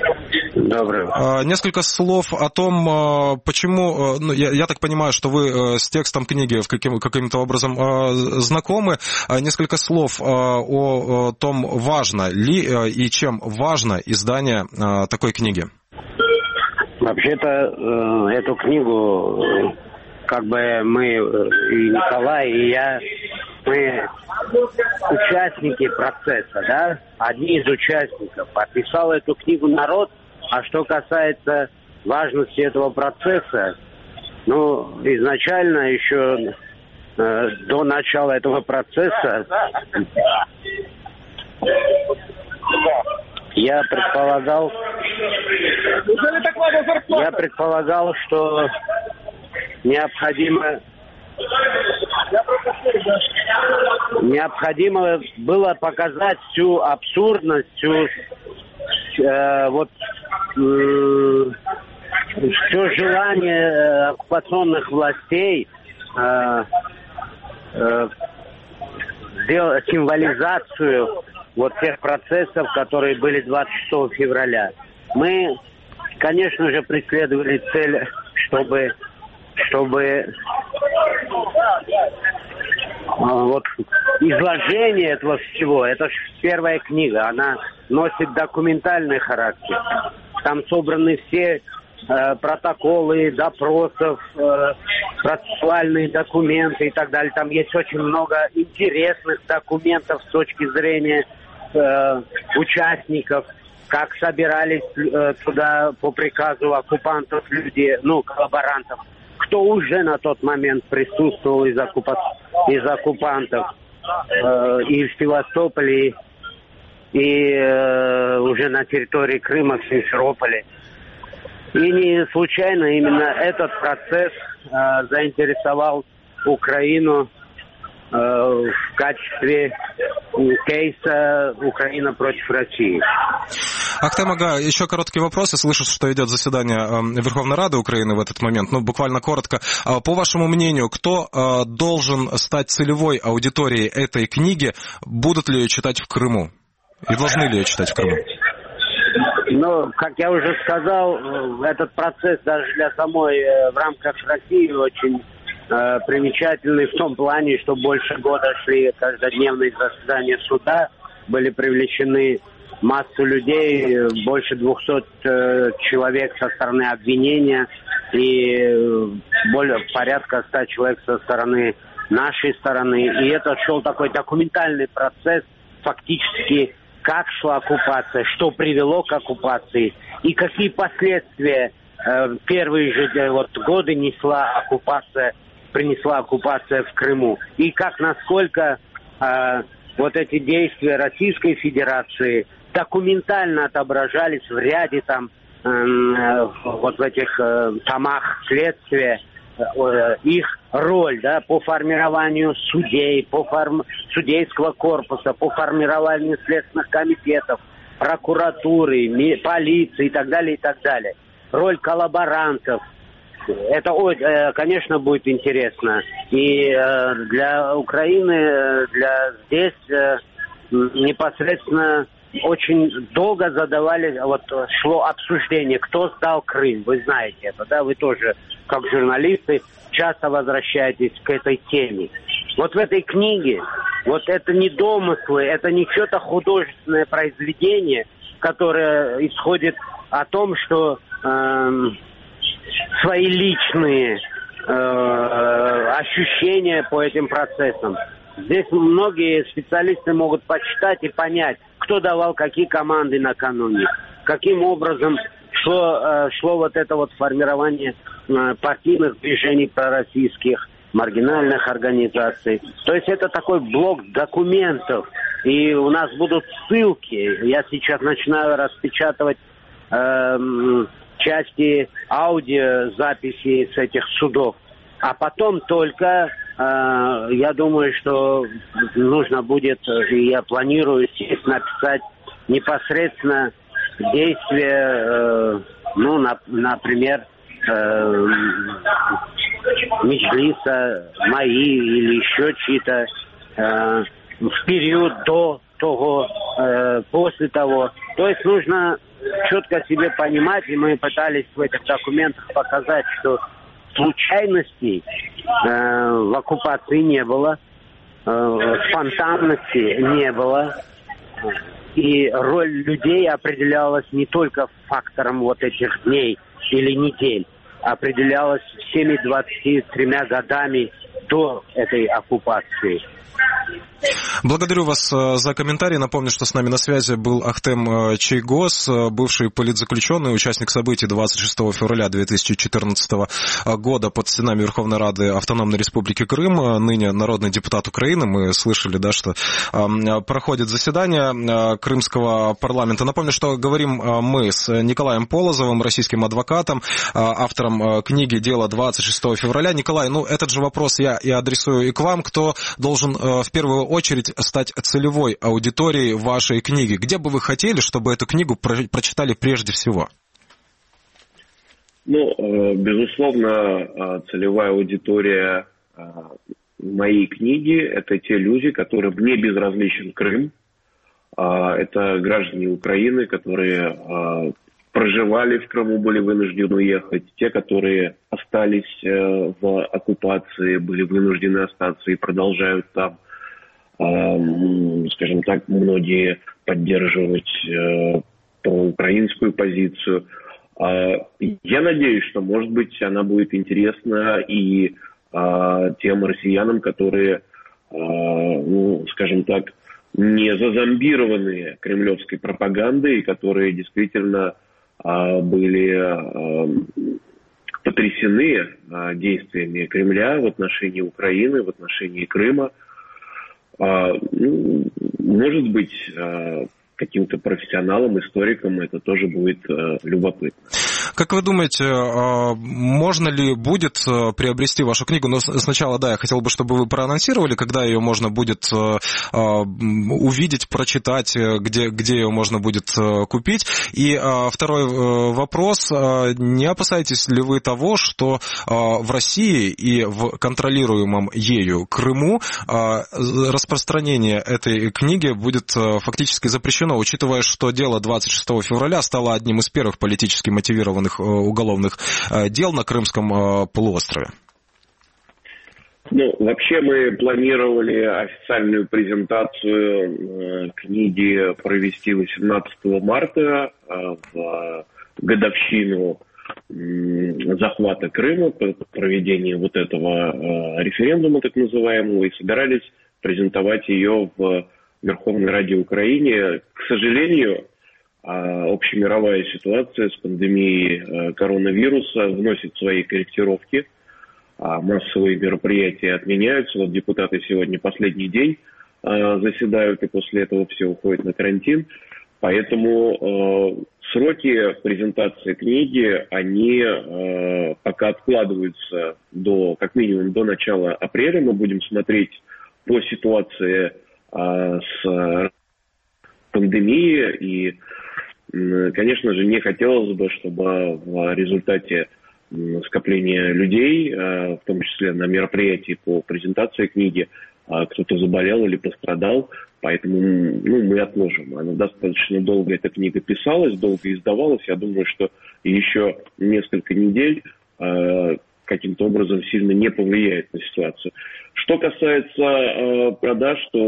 Доброе. Несколько слов о том, почему, ну, я, я так понимаю, что вы с текстом книги каким, каким-то образом знакомы. Несколько слов о том, важно ли и чем важно издание такой книги. Вообще-то эту книгу, как бы мы, и Николай, и я, мы участники процесса, да, одни из участников. Подписал эту книгу народ, а что касается важности этого процесса, ну, изначально еще э, до начала этого процесса я предполагал, я предполагал, что необходимо необходимо было показать всю абсурдность, всю э, вот э, все желание оккупационных властей э, э, сделать символизацию вот тех процессов, которые были двадцать шестого февраля. Мы, конечно же, преследовали цель, чтобы, чтобы вот изложение этого всего, это же первая книга, она носит документальный характер. Там собраны все э, протоколы допросов, э, процессуальные документы и так далее. Там есть очень много интересных документов с точки зрения э, участников, как собирались э, туда по приказу оккупантов люди, ну, коллаборантов, кто уже на тот момент присутствовал из, оккупа... из оккупантов э, и в Севастополе, и э, уже на территории Крыма, в Симферополе. И не случайно именно этот процесс э, заинтересовал Украину э, в качестве кейса Украина против России. Ахтем Ага, еще короткий вопрос. Я слышу, что идет заседание Верховной Рады Украины в этот момент. Ну, буквально коротко. По вашему мнению, кто должен стать целевой аудиторией этой книги? Будут ли ее читать в Крыму? И должны ли ее читать в Крыму? Ну, как я уже сказал, этот процесс даже для самой в рамках России очень э, примечательный в том плане, что больше года шли каждодневные заседания суда, были привлечены массу людей, больше двухсот э, человек со стороны обвинения и более порядка ста человек со стороны нашей стороны. И это шел такой документальный процесс, фактически, как шла оккупация, что привело к оккупации и какие последствия э, первые же вот, годы несла оккупация, принесла оккупация в Крыму. И как, насколько э, вот эти действия Российской Федерации документально отображались в ряде там э, вот в этих э, томах следствия, э, их роль, да, по формированию судей, по форм... судейского корпуса, по формированию следственных комитетов, прокуратуры, ми... полиции и так далее, и так далее. Роль коллаборантов. Это, э, конечно, будет интересно. И э, для Украины, для здесь э, непосредственно очень долго задавали, вот шло обсуждение, кто сдал Крым, вы знаете это, да, вы тоже, как журналисты, часто возвращаетесь к этой теме. Вот в этой книге, вот это не домыслы, это не что-то художественное произведение, которое исходит о том, что э, свои личные э, ощущения по этим процессам. Здесь многие специалисты могут почитать и понять, кто давал какие команды накануне, каким образом шло, шло вот это вот формирование партийных движений пророссийских, маргинальных организаций. То есть это такой блок документов, и у нас будут ссылки. Я сейчас начинаю распечатывать э, части аудиозаписи с этих судов, а потом только... Я думаю, что нужно будет, и я планирую здесь написать непосредственно действия, ну, например, Меджлиса, мои или еще чьи-то в период до того, после того. То есть нужно четко себе понимать, и мы пытались в этих документах показать, что случайностей э, в оккупации не было, э, спонтанности не было, и роль людей определялась не только фактором вот этих дней или недель, определялась всеми двадцатью тремя годами до этой оккупации. Благодарю вас за комментарий. Напомню, что с нами на связи был Ахтем Чийгоз, бывший политзаключенный, участник событий двадцать шестого февраля две тысячи четырнадцатого года под стенами Верховной Рады Автономной Республики Крым, ныне народный депутат Украины. Мы слышали, да, что проходит заседание крымского парламента. Напомню, что говорим мы с Николаем Полозовым, российским адвокатом, автором книги «Дело двадцать шестого февраля». Николай, ну этот же вопрос я и адресую и к вам. Кто должен в первую очередь стать целевой аудиторией вашей книги? Где бы вы хотели, чтобы эту книгу про- прочитали прежде всего? Ну, безусловно, целевая аудитория моей книги – это те люди, которым не безразличен Крым. Это граждане Украины, которые проживали в Крыму, были вынуждены уехать. Те, которые остались в оккупации, были вынуждены остаться и продолжают там, скажем так, многие поддерживать проукраинскую позицию. Я надеюсь, что, может быть, она будет интересна и а, тем россиянам, которые, а, ну, скажем так, не зазомбированные кремлевской пропагандой, и которые действительно а, были а, потрясены а, действиями Кремля в отношении Украины, в отношении Крыма. А, ну, может быть, а, каким-то профессионалам, историкам это тоже будет э, любопытно. Как вы думаете, можно ли будет приобрести вашу книгу? Но сначала, да, я хотел бы, чтобы вы проанонсировали, когда ее можно будет увидеть, прочитать, где, где ее можно будет купить. И второй вопрос. Не опасаетесь ли вы того, что в России и в контролируемом ею Крыму распространение этой книги будет фактически запрещено, учитывая, что дело двадцать шестого февраля стало одним из первых политически мотивированных уголовных дел на Крымском полуострове? Ну, вообще мы планировали официальную презентацию книги провести восемнадцатого марта в годовщину захвата Крыма, проведения вот этого референдума так называемого, и собирались презентовать ее в Верховной Раде Украины. К сожалению, общемировая ситуация с пандемией коронавируса вносит свои корректировки. Массовые мероприятия отменяются. Вот депутаты сегодня последний день заседают, и после этого все уходят на карантин. Поэтому сроки презентации книги, они пока откладываются до, как минимум до начала апреля. Мы будем смотреть по ситуации с пандемией, и, конечно же, не хотелось бы, чтобы в результате скопления людей, в том числе на мероприятии по презентации книги, кто-то заболел или пострадал, поэтому ну, мы отложим. Она достаточно долго, эта книга писалась, долго издавалась. Я думаю, что еще несколько недель каким-то образом сильно не повлияет на ситуацию. Что касается э, продаж, то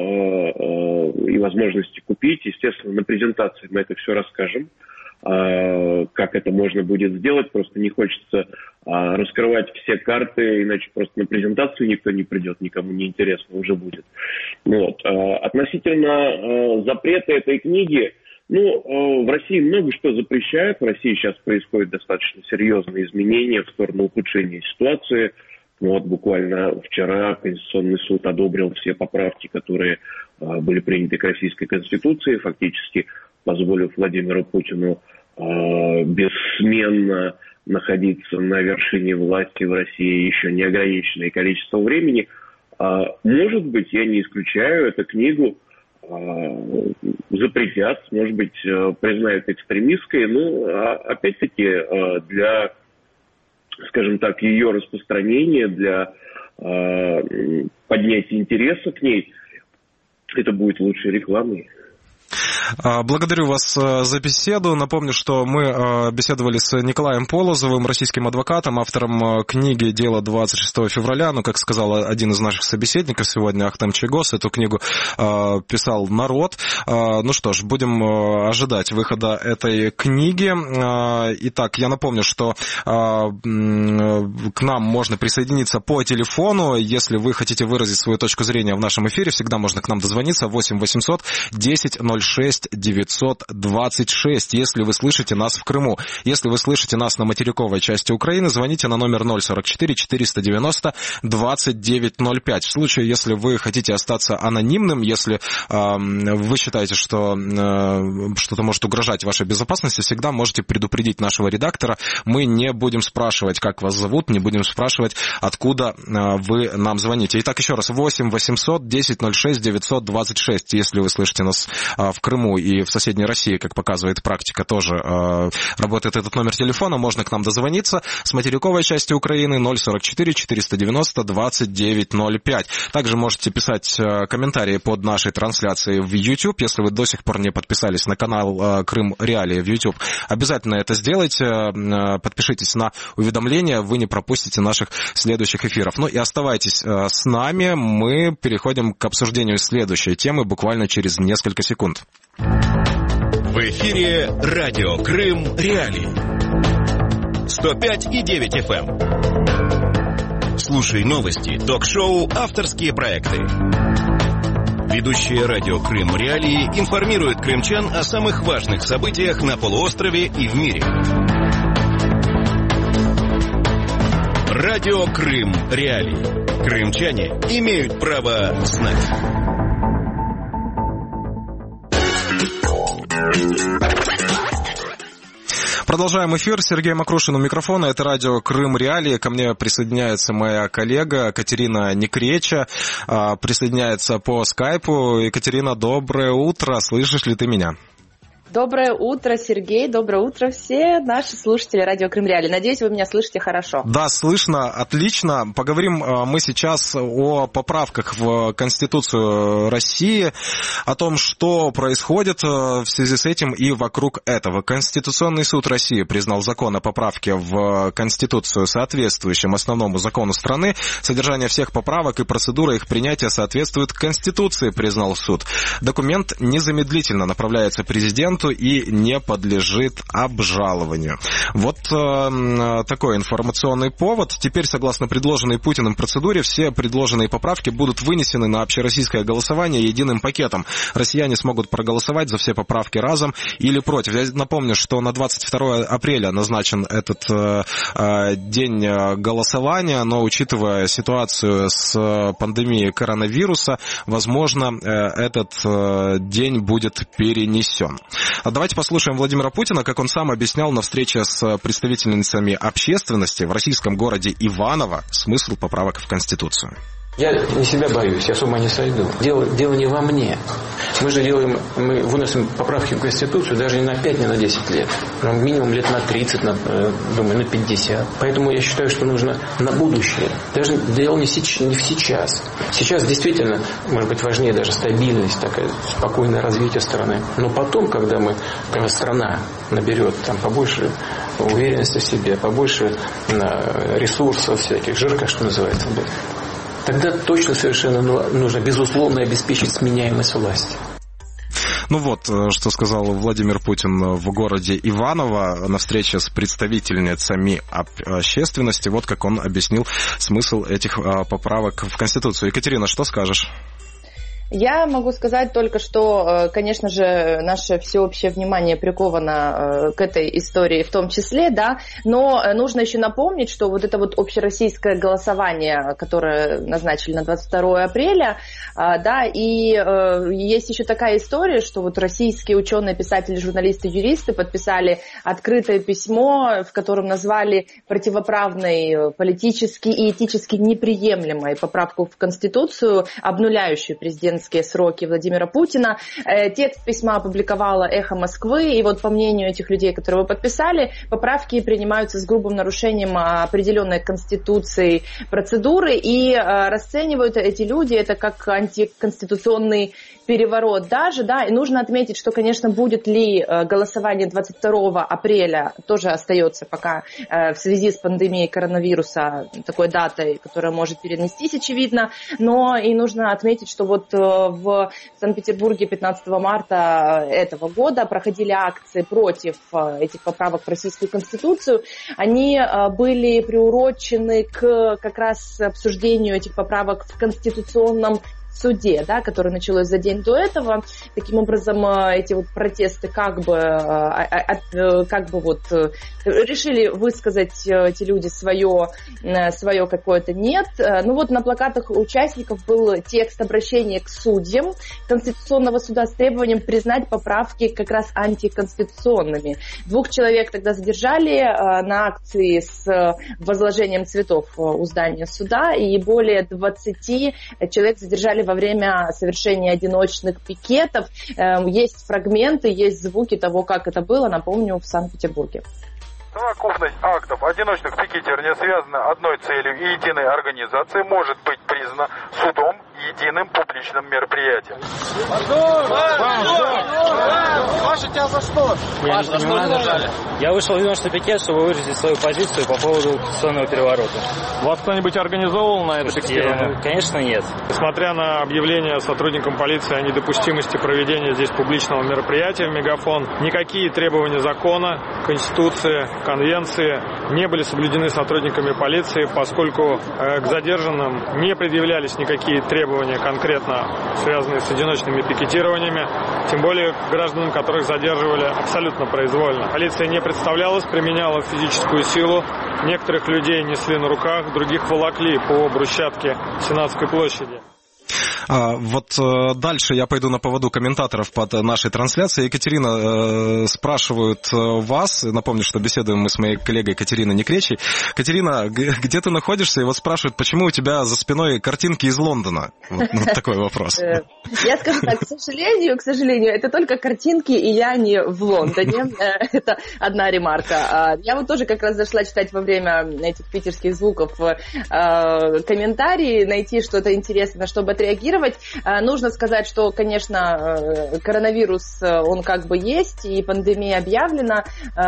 э, и возможности купить, естественно, на презентации мы это все расскажем, э, как это можно будет сделать. Просто не хочется э, раскрывать все карты, иначе просто на презентацию никто не придет, никому не интересно уже будет. Вот. Э, относительно э, запрета этой книги, ну, в России много что запрещают. В России сейчас происходят достаточно серьезные изменения в сторону ухудшения ситуации. Вот буквально вчера Конституционный суд одобрил все поправки, которые были приняты к Российской Конституции, фактически позволив Владимиру Путину бессменно находиться на вершине власти в России еще неограниченное количество времени. Может быть, я не исключаю, эту книгу запретят, может быть, признают экстремистской, но опять-таки для, скажем так, ее распространения, для поднятия интереса к ней, это будет лучшей рекламой. Благодарю вас за беседу. Напомню, что мы беседовали с Николаем Полозовым, российским адвокатом, автором книги «Дело двадцать шестого февраля». Ну, как сказал один из наших собеседников сегодня, Ахтем Чийгоз, эту книгу писал народ. Ну что ж, будем ожидать выхода этой книги. Итак, я напомню, что к нам можно присоединиться по телефону. Если вы хотите выразить свою точку зрения в нашем эфире, всегда можно к нам дозвониться. восемь восемьсот десять ноль ноль шесть девятьсот двадцать шесть, если вы слышите нас в Крыму. Если вы слышите нас на материковой части Украины, звоните на номер ноль сорок четыре четыреста девяносто двадцать девять ноль пять. В случае, если вы хотите остаться анонимным, если э, вы считаете, что э, что-то может угрожать вашей безопасности, всегда можете предупредить нашего редактора. Мы не будем спрашивать, как вас зовут, не будем спрашивать, откуда э, вы нам звоните. Итак, еще раз, восемь восемьсот десять ноль шесть девятьсот двадцать шесть. Если вы слышите нас э, в Крыму и в соседней России, как показывает практика, тоже э, работает этот номер телефона, можно к нам дозвониться. С материковой части Украины ноль сорок четыре четыреста девяносто двадцать девять ноль пять. Также можете писать э, комментарии под нашей трансляцией в YouTube. Если вы до сих пор не подписались на канал э, Крым Реалии в YouTube, обязательно это сделайте. Э, подпишитесь на уведомления, вы не пропустите наших следующих эфиров. Ну и оставайтесь э, с нами. Мы переходим к обсуждению следующей темы буквально через несколько секунд. В эфире радио Крым Реалии. сто пять и девять эф эм. Слушай новости, ток-шоу, авторские проекты. Ведущие радио Крым Реалии информируют крымчан о самых важных событиях на полуострове и в мире. Радио Крым Реалии. Крымчане имеют право знать. Продолжаем эфир. Сергей Макрушин у микрофона. Это радио Крым Реалии. Ко мне присоединяется моя коллега Катерина Некреча. Присоединяется по скайпу. Екатерина, доброе утро. Слышишь ли ты меня? Доброе утро, Сергей. Доброе утро, все наши слушатели радио Крым Реалии. Надеюсь, вы меня слышите хорошо. Да, слышно, отлично. Поговорим мы сейчас о поправках в Конституцию России, о том, что происходит в связи с этим и вокруг этого. Конституционный суд России признал закон о поправке в Конституцию соответствующим основному закону страны. Содержание всех поправок и процедура их принятия соответствует Конституции, признал суд. Документ незамедлительно направляется президенту и не подлежит обжалованию. Вот э, такой информационный повод. Теперь, согласно предложенной Путиным процедуре, все предложенные поправки будут вынесены на общероссийское голосование единым пакетом. Россияне смогут проголосовать за все поправки разом или против. Я напомню, что на двадцать второе апреля назначен этот э, день голосования, но учитывая ситуацию с пандемией коронавируса, возможно, э, этот э, день будет перенесен. Давайте послушаем Владимира Путина, как он сам объяснял на встрече с представительницами общественности в российском городе Иваново смысл поправок в Конституцию. Я не себя боюсь, я с ума не сойду. Дело, дело не во мне. Мы же делаем, мы выносим поправки в Конституцию даже не на пять, не на десять лет. Нам минимум лет на тридцать, на, думаю, на пятьдесят. Поэтому я считаю, что нужно на будущее. Даже дело не, сеч, не в сейчас. Сейчас действительно, может быть, важнее даже стабильность, такое спокойное развитие страны. Но потом, когда мы, когда страна наберет там побольше уверенности в себе, побольше ресурсов всяких, жирка, что называется, тогда точно совершенно нужно, безусловно, обеспечить сменяемость власти. Ну вот, что сказал Владимир Путин в городе Иваново на встрече с представительницами общественности. Вот как он объяснил смысл этих поправок в Конституцию. Екатерина, что скажешь? Я могу сказать только, что, конечно же, наше всеобщее внимание приковано к этой истории в том числе, да, но нужно еще напомнить, что вот это вот общероссийское голосование, которое назначили на двадцать второе апреля, да, и есть еще такая история, что вот российские ученые, писатели, журналисты, юристы подписали открытое письмо, в котором назвали противоправной, политически и этически неприемлемой поправку в Конституцию, обнуляющую президентскую сроки Владимира Путина. Текст письма опубликовала «Эхо Москвы», и вот по мнению этих людей, которые его подписали, поправки принимаются с грубым нарушением определенной Конституцией процедуры, и расценивают эти люди это как антиконституционный переворот даже, да, и нужно отметить, что, конечно, будет ли голосование двадцать второго апреля, тоже остается пока в связи с пандемией коронавируса такой датой, которая может перенестись, очевидно, но и нужно отметить, что вот в Санкт-Петербурге пятнадцатого марта этого года проходили акции против этих поправок в Российскую Конституцию. Они были приурочены к как раз обсуждению этих поправок в Конституционном в суде, да, которое началось за день до этого. Таким образом, эти вот протесты как бы, как бы вот решили высказать эти люди свое, свое какое-то нет. Ну вот на плакатах участников был текст обращения к судьям Конституционного суда с требованием признать поправки как раз антиконституционными. Двух человек тогда задержали на акции с возложением цветов у здания суда, и более двадцати человек задержали во время совершения одиночных пикетов. Есть фрагменты, есть звуки того, как это было, напомню, в Санкт-Петербурге. Совокупность актов одиночных пикетирования, связанная одной целью и единой организацией, может быть признана судом единым публичным мероприятием. Паша, тебя за что? Я, Паша, за что задержали? Я вышел в одиночный пикет, чтобы выразить свою позицию по поводу конституционного переворота. Вас кто-нибудь организовывал на это пикетирование? Ну, конечно, нет. Несмотря на объявление сотрудникам полиции о недопустимости проведения здесь публичного мероприятия в Мегафон, никакие требования закона, Конституции, Конвенции не были соблюдены сотрудниками полиции, поскольку э, к задержанным не предъявлялись никакие требования конкретно связанные с одиночными пикетированиями, тем более гражданам, которых задерживали абсолютно произвольно. Полиция не представлялась, применяла физическую силу, некоторых людей несли на руках, других волокли по брусчатке Сенатской площади. А, вот э, дальше я пойду на поводу комментаторов под нашей трансляцией. Екатерина, э, спрашивают э, вас, напомню, что беседуем мы с моей коллегой Катериной Некречей. Катерина, г- где ты находишься? И вот спрашивают, почему у тебя за спиной картинки из Лондона? Вот, вот такой вопрос. Я скажу так, к сожалению, к сожалению, это только картинки, и я не в Лондоне. Это одна ремарка. Я вот тоже как раз зашла читать во время этих питерских звуков комментарии, найти что-то интересное, чтобы отреагировать. Нужно сказать, что, конечно, коронавирус, он как бы есть, и пандемия объявлена.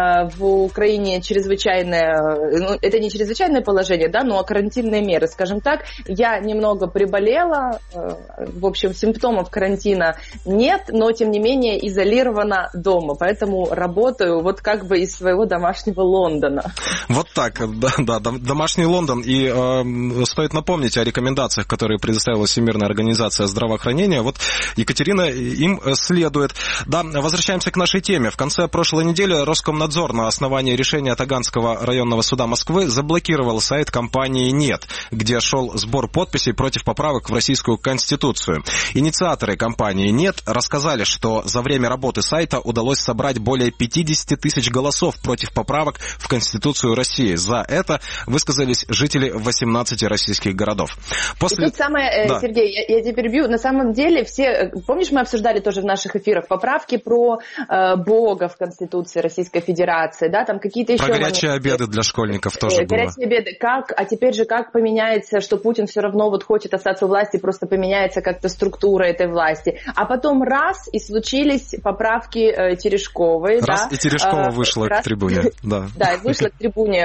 В Украине чрезвычайное, ну, это не чрезвычайное положение, да, но карантинные меры, скажем так. Я немного приболела, в общем, симптомов карантина нет, но, тем не менее, изолирована дома, поэтому работаю вот как бы из своего домашнего Лондона. Вот так, да, да, домашний Лондон. И э, стоит напомнить о рекомендациях, которые предоставила Всемирная организация здравоохранения. Вот Екатерина им следует. Да, возвращаемся к нашей теме. В конце прошлой недели Роскомнадзор на основании решения Таганского районного суда Москвы заблокировал сайт компании «Нет», где шел сбор подписей против поправок в Российскую Конституцию. Инициаторы компании «Нет» рассказали, что за время работы сайта удалось собрать более пятьдесят тысяч голосов против поправок в Конституцию России. За это высказались жители восемнадцати российских городов. После... И тут самое, да. Сергей, я, я тебя перебью. На самом деле все, помнишь, мы обсуждали тоже в наших эфирах поправки про э, Бога в Конституции Российской Федерации, да, там какие-то еще... Про горячие моменты. Обеды для школьников тоже было. Горячие обеды. Как, а теперь же как поменяется, что Путин все равно вот хочет остаться у власти, просто поменяется как-то структура этой власти. А потом раз, и случились поправки э, Терешковой. Раз, да, и Терешкова э, вышла раз, к трибуне. Да, да, вышла к трибуне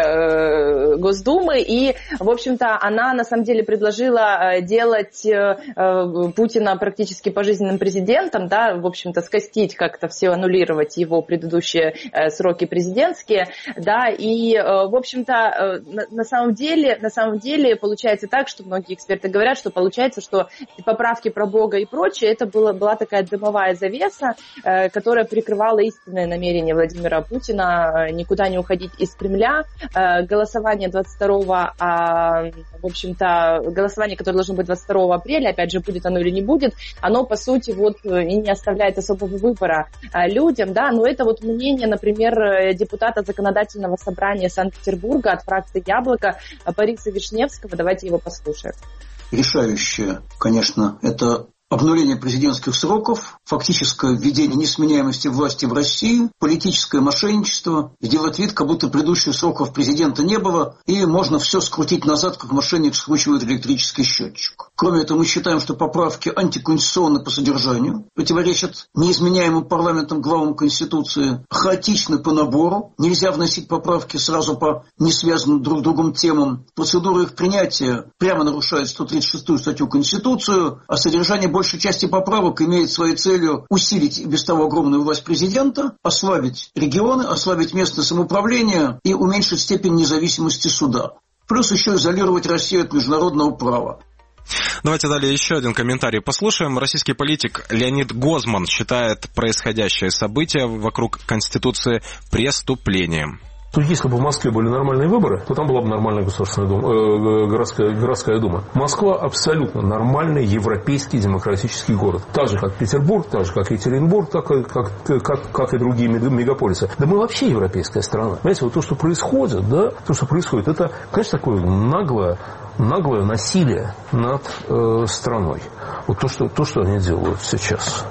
э, Госдумы, и, в общем-то, она на самом деле предложила э, делать э, Путина практически пожизненным президентом, да, в общем-то, скостить как-то все, аннулировать его предыдущие э, сроки президентские, да, и, э, в общем-то, э, на, на самом деле, на самом деле получается так, что многие эксперты говорят, что получается, что поправки про Бога и прочее, это была, была такая дымовая завеса, э, которая прикрывала истинное намерение Владимира Путина э, никуда не уходить из Кремля. Э, голосование двадцать второго, э, в общем-то, голосование, которое должно быть двадцать второго апреля, опять же, будет оно или не будет, оно, по сути, вот и не оставляет особого выбора э, людям, да, но это вот мнение, например, депутата Законодательного собрания Санкт-Петербурга от фракции «Яблоко» Бориса Вишневского. Давайте его послушаем. Решающее, конечно, это обнуление президентских сроков, фактическое введение несменяемости власти в России, политическое мошенничество, сделать вид, как будто предыдущих сроков президента не было, и можно все скрутить назад, как мошенник скручивает электрический счетчик. Кроме этого, мы считаем, что поправки антиконституционны по содержанию, противоречат неизменяемым парламентом главам Конституции, хаотичны по набору, нельзя вносить поправки сразу по несвязанным друг с другом темам. Процедура их принятия прямо нарушает сто тридцать шестую статью Конституции, а содержание большей части поправок имеет своей целью усилить и без того огромную власть президента, ослабить регионы, ослабить местное самоуправление и уменьшить степень независимости суда. Плюс еще изолировать Россию от международного права. Давайте далее еще один комментарий послушаем. Российский политик Леонид Гозман считает происходящее событие вокруг Конституции преступлением. То если бы в Москве были нормальные выборы, то там была бы нормальная государственная дума, э, городская, городская дума. Москва абсолютно нормальный европейский демократический город. Так же, как Петербург, так же, как Екатеринбург, так как, как, как и другие мегаполисы. Да мы вообще европейская страна. Понимаете, вот то, что происходит, да, то, что происходит, это, конечно, такое наглое, наглое насилие над э, страной. Вот то что, то, что они делают сейчас.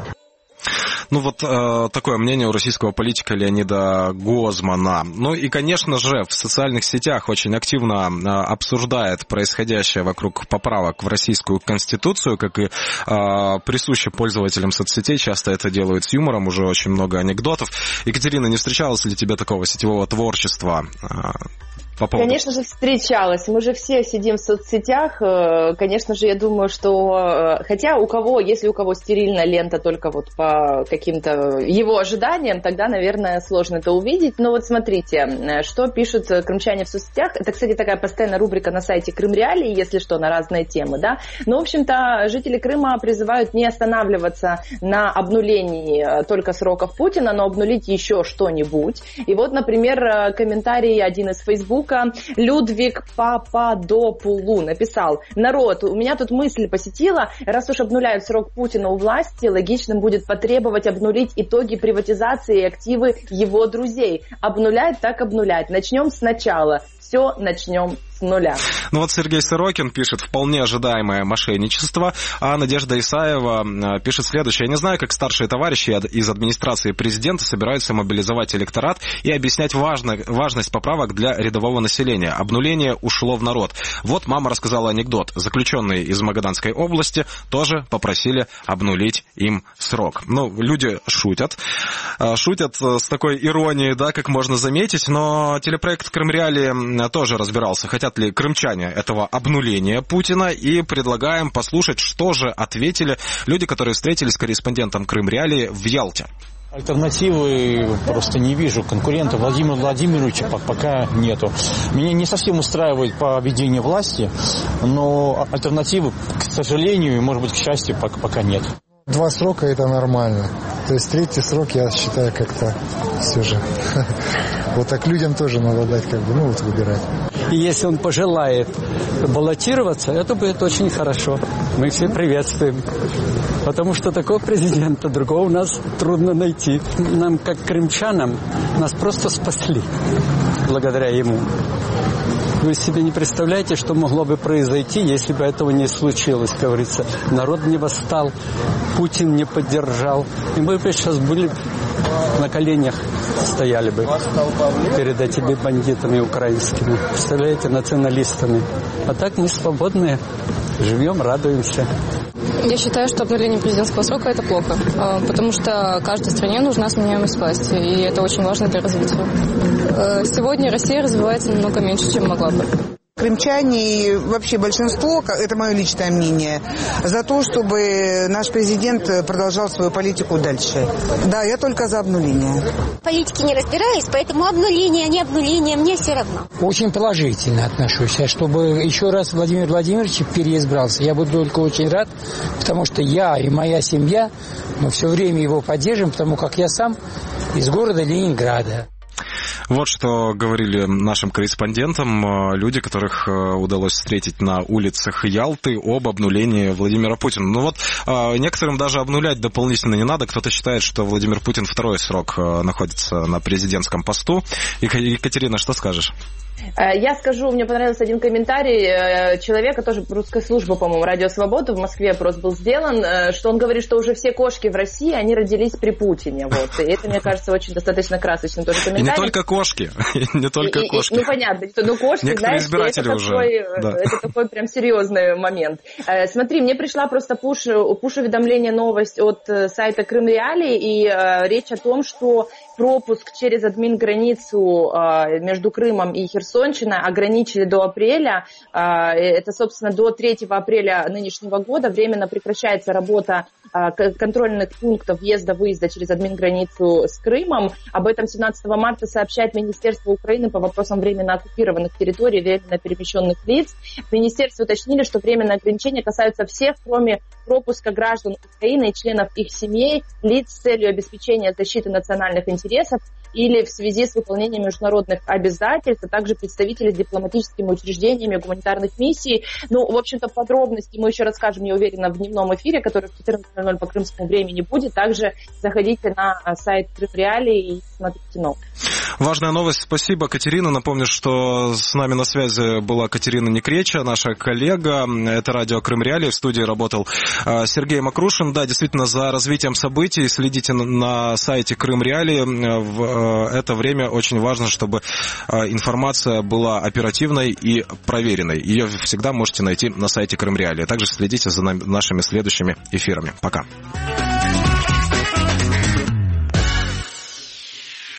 Ну вот э, такое мнение у российского политика Леонида Гозмана. Ну и, конечно же, в социальных сетях очень активно э, обсуждает происходящее вокруг поправок в российскую Конституцию, как и э, присуще пользователям соцсетей. Часто это делают с юмором, уже очень много анекдотов. Екатерина, не встречалось ли тебе такого сетевого творчества? Э, По поводу... Конечно же, встречалась. Мы же все сидим в соцсетях. Конечно же, я думаю, что... Хотя у кого, если у кого стерильная лента только вот по каким-то его ожиданиям, тогда, наверное, сложно это увидеть. Но вот смотрите, что пишут крымчане в соцсетях. Это, кстати, такая постоянная рубрика на сайте Крым Реалии, если что, на разные темы, да. Но, в общем-то, жители Крыма призывают не останавливаться на обнулении только сроков Путина, но обнулить еще что-нибудь. И вот, например, комментарий один из Фейсбука. Людвиг Пападопулу написал: народ, у меня тут мысль посетила, раз уж обнуляют срок Путина у власти, логичным будет потребовать обнулить итоги приватизации и активы его друзей. Обнулять так обнулять. Начнем сначала. Все начнем с нуля. Ну вот Сергей Сорокин пишет: вполне ожидаемое мошенничество. А Надежда Исаева пишет следующее: я не знаю, как старшие товарищи из администрации президента собираются мобилизовать электорат и объяснять важно, важность поправок для рядового населения. Обнуление ушло в народ. Вот мама рассказала анекдот. Заключенные из Магаданской области тоже попросили обнулить им срок. Ну, люди шутят. Шутят с такой иронией, да, как можно заметить, но телепроект «Крым Реалии» тоже разбирался, хотят ли крымчане этого обнуления Путина, и предлагаем послушать, что же ответили люди, которые встретились с корреспондентом Крым Реалии в Ялте. Альтернативы просто не вижу. Конкурента Владимира Владимировича пока нету. Меня не совсем устраивает поведение власти, но альтернативы, к сожалению, и, может быть, к счастью, пока нет. Два срока – это нормально. То есть третий срок, я считаю, как-то все же. Вот так людям тоже надо дать, как бы, ну вот выбирать. И если он пожелает баллотироваться, это будет очень хорошо. Мы все приветствуем. Потому что такого президента другого у нас трудно найти. Нам, как крымчанам, нас просто спасли благодаря ему. Вы себе не представляете, что могло бы произойти, если бы этого не случилось, как говорится. Народ не восстал, Путин не поддержал. И мы бы сейчас были на коленях, стояли бы перед этими бандитами украинскими. Представляете, националистами. А так не свободные. Живем, радуемся. Я считаю, что обнуление президентского срока – это плохо, потому что каждой стране нужна сменяемость власти, и это очень важно для развития. Сегодня Россия развивается намного меньше, чем могла бы. Крымчане и вообще большинство, это мое личное мнение, за то, чтобы наш президент продолжал свою политику дальше. Да, я только за обнуление. В политике не разбираюсь, поэтому обнуление, не обнуление, мне все равно. Очень положительно отношусь. Чтобы еще раз Владимир Владимирович переизбрался, я буду только очень рад, потому что я и моя семья, мы все время его поддержим, потому как я сам из города Ленинграда. Вот что говорили нашим корреспондентам люди, которых удалось встретить на улицах Ялты, об обнулении Владимира Путина. Ну вот, некоторым даже обнулять дополнительно не надо. Кто-то считает, что Владимир Путин второй срок находится на президентском посту. Екатерина, что скажешь? Я скажу, мне понравился один комментарий человека, тоже русская служба, по-моему, Радио Свобода, в Москве опрос был сделан, что он говорит, что уже все кошки в России, они родились при Путине. Вот. И это, мне кажется, очень достаточно красочный тоже комментарий. И не только кошки, не только и, кошки. И, ну, понятно, что ну, кошки, некоторые знаешь, избиратели это, уже. Такой, да. Это такой прям серьезный момент. Смотри, мне пришла просто пуш, пуш-уведомление, новость от сайта Крым Реалии, и речь о том, что пропуск через админ-границу между Крымом и Херсонщиной ограничили до апреля. Это, собственно, до третьего апреля нынешнего года временно прекращается работа контрольных пунктов въезда-выезда через админ-границу с Крымом. Об этом семнадцатого марта сообщает Министерство Украины по вопросам временно оккупированных территорий и временно перемещенных лиц. В министерстве уточнили, что временные ограничения касаются всех, кроме пропуска граждан Украины и членов их семей, лиц с целью обеспечения защиты национальных интересов или в связи с выполнением международных обязательств, а также представителей с дипломатическими учреждениями гуманитарных миссий. Ну, в общем-то, подробности мы еще расскажем, я уверена, в дневном эфире, который в четырнадцать ноль ноль по крымскому времени будет. Также заходите на сайт Крым Реалии и смотрите новости. Важная новость. Спасибо, Катерина. Напомню, что с нами на связи была Катерина Некреча, наша коллега. Это радио Крым Реалии. В студии работал Сергей Макрушин. Да, действительно, за развитием событий следите на сайте Крым Реалии. В это время очень важно, чтобы информация была оперативной и проверенной. Ее всегда можете найти на сайте Крым Реалии. Также следите за нашими следующими эфирами. Пока.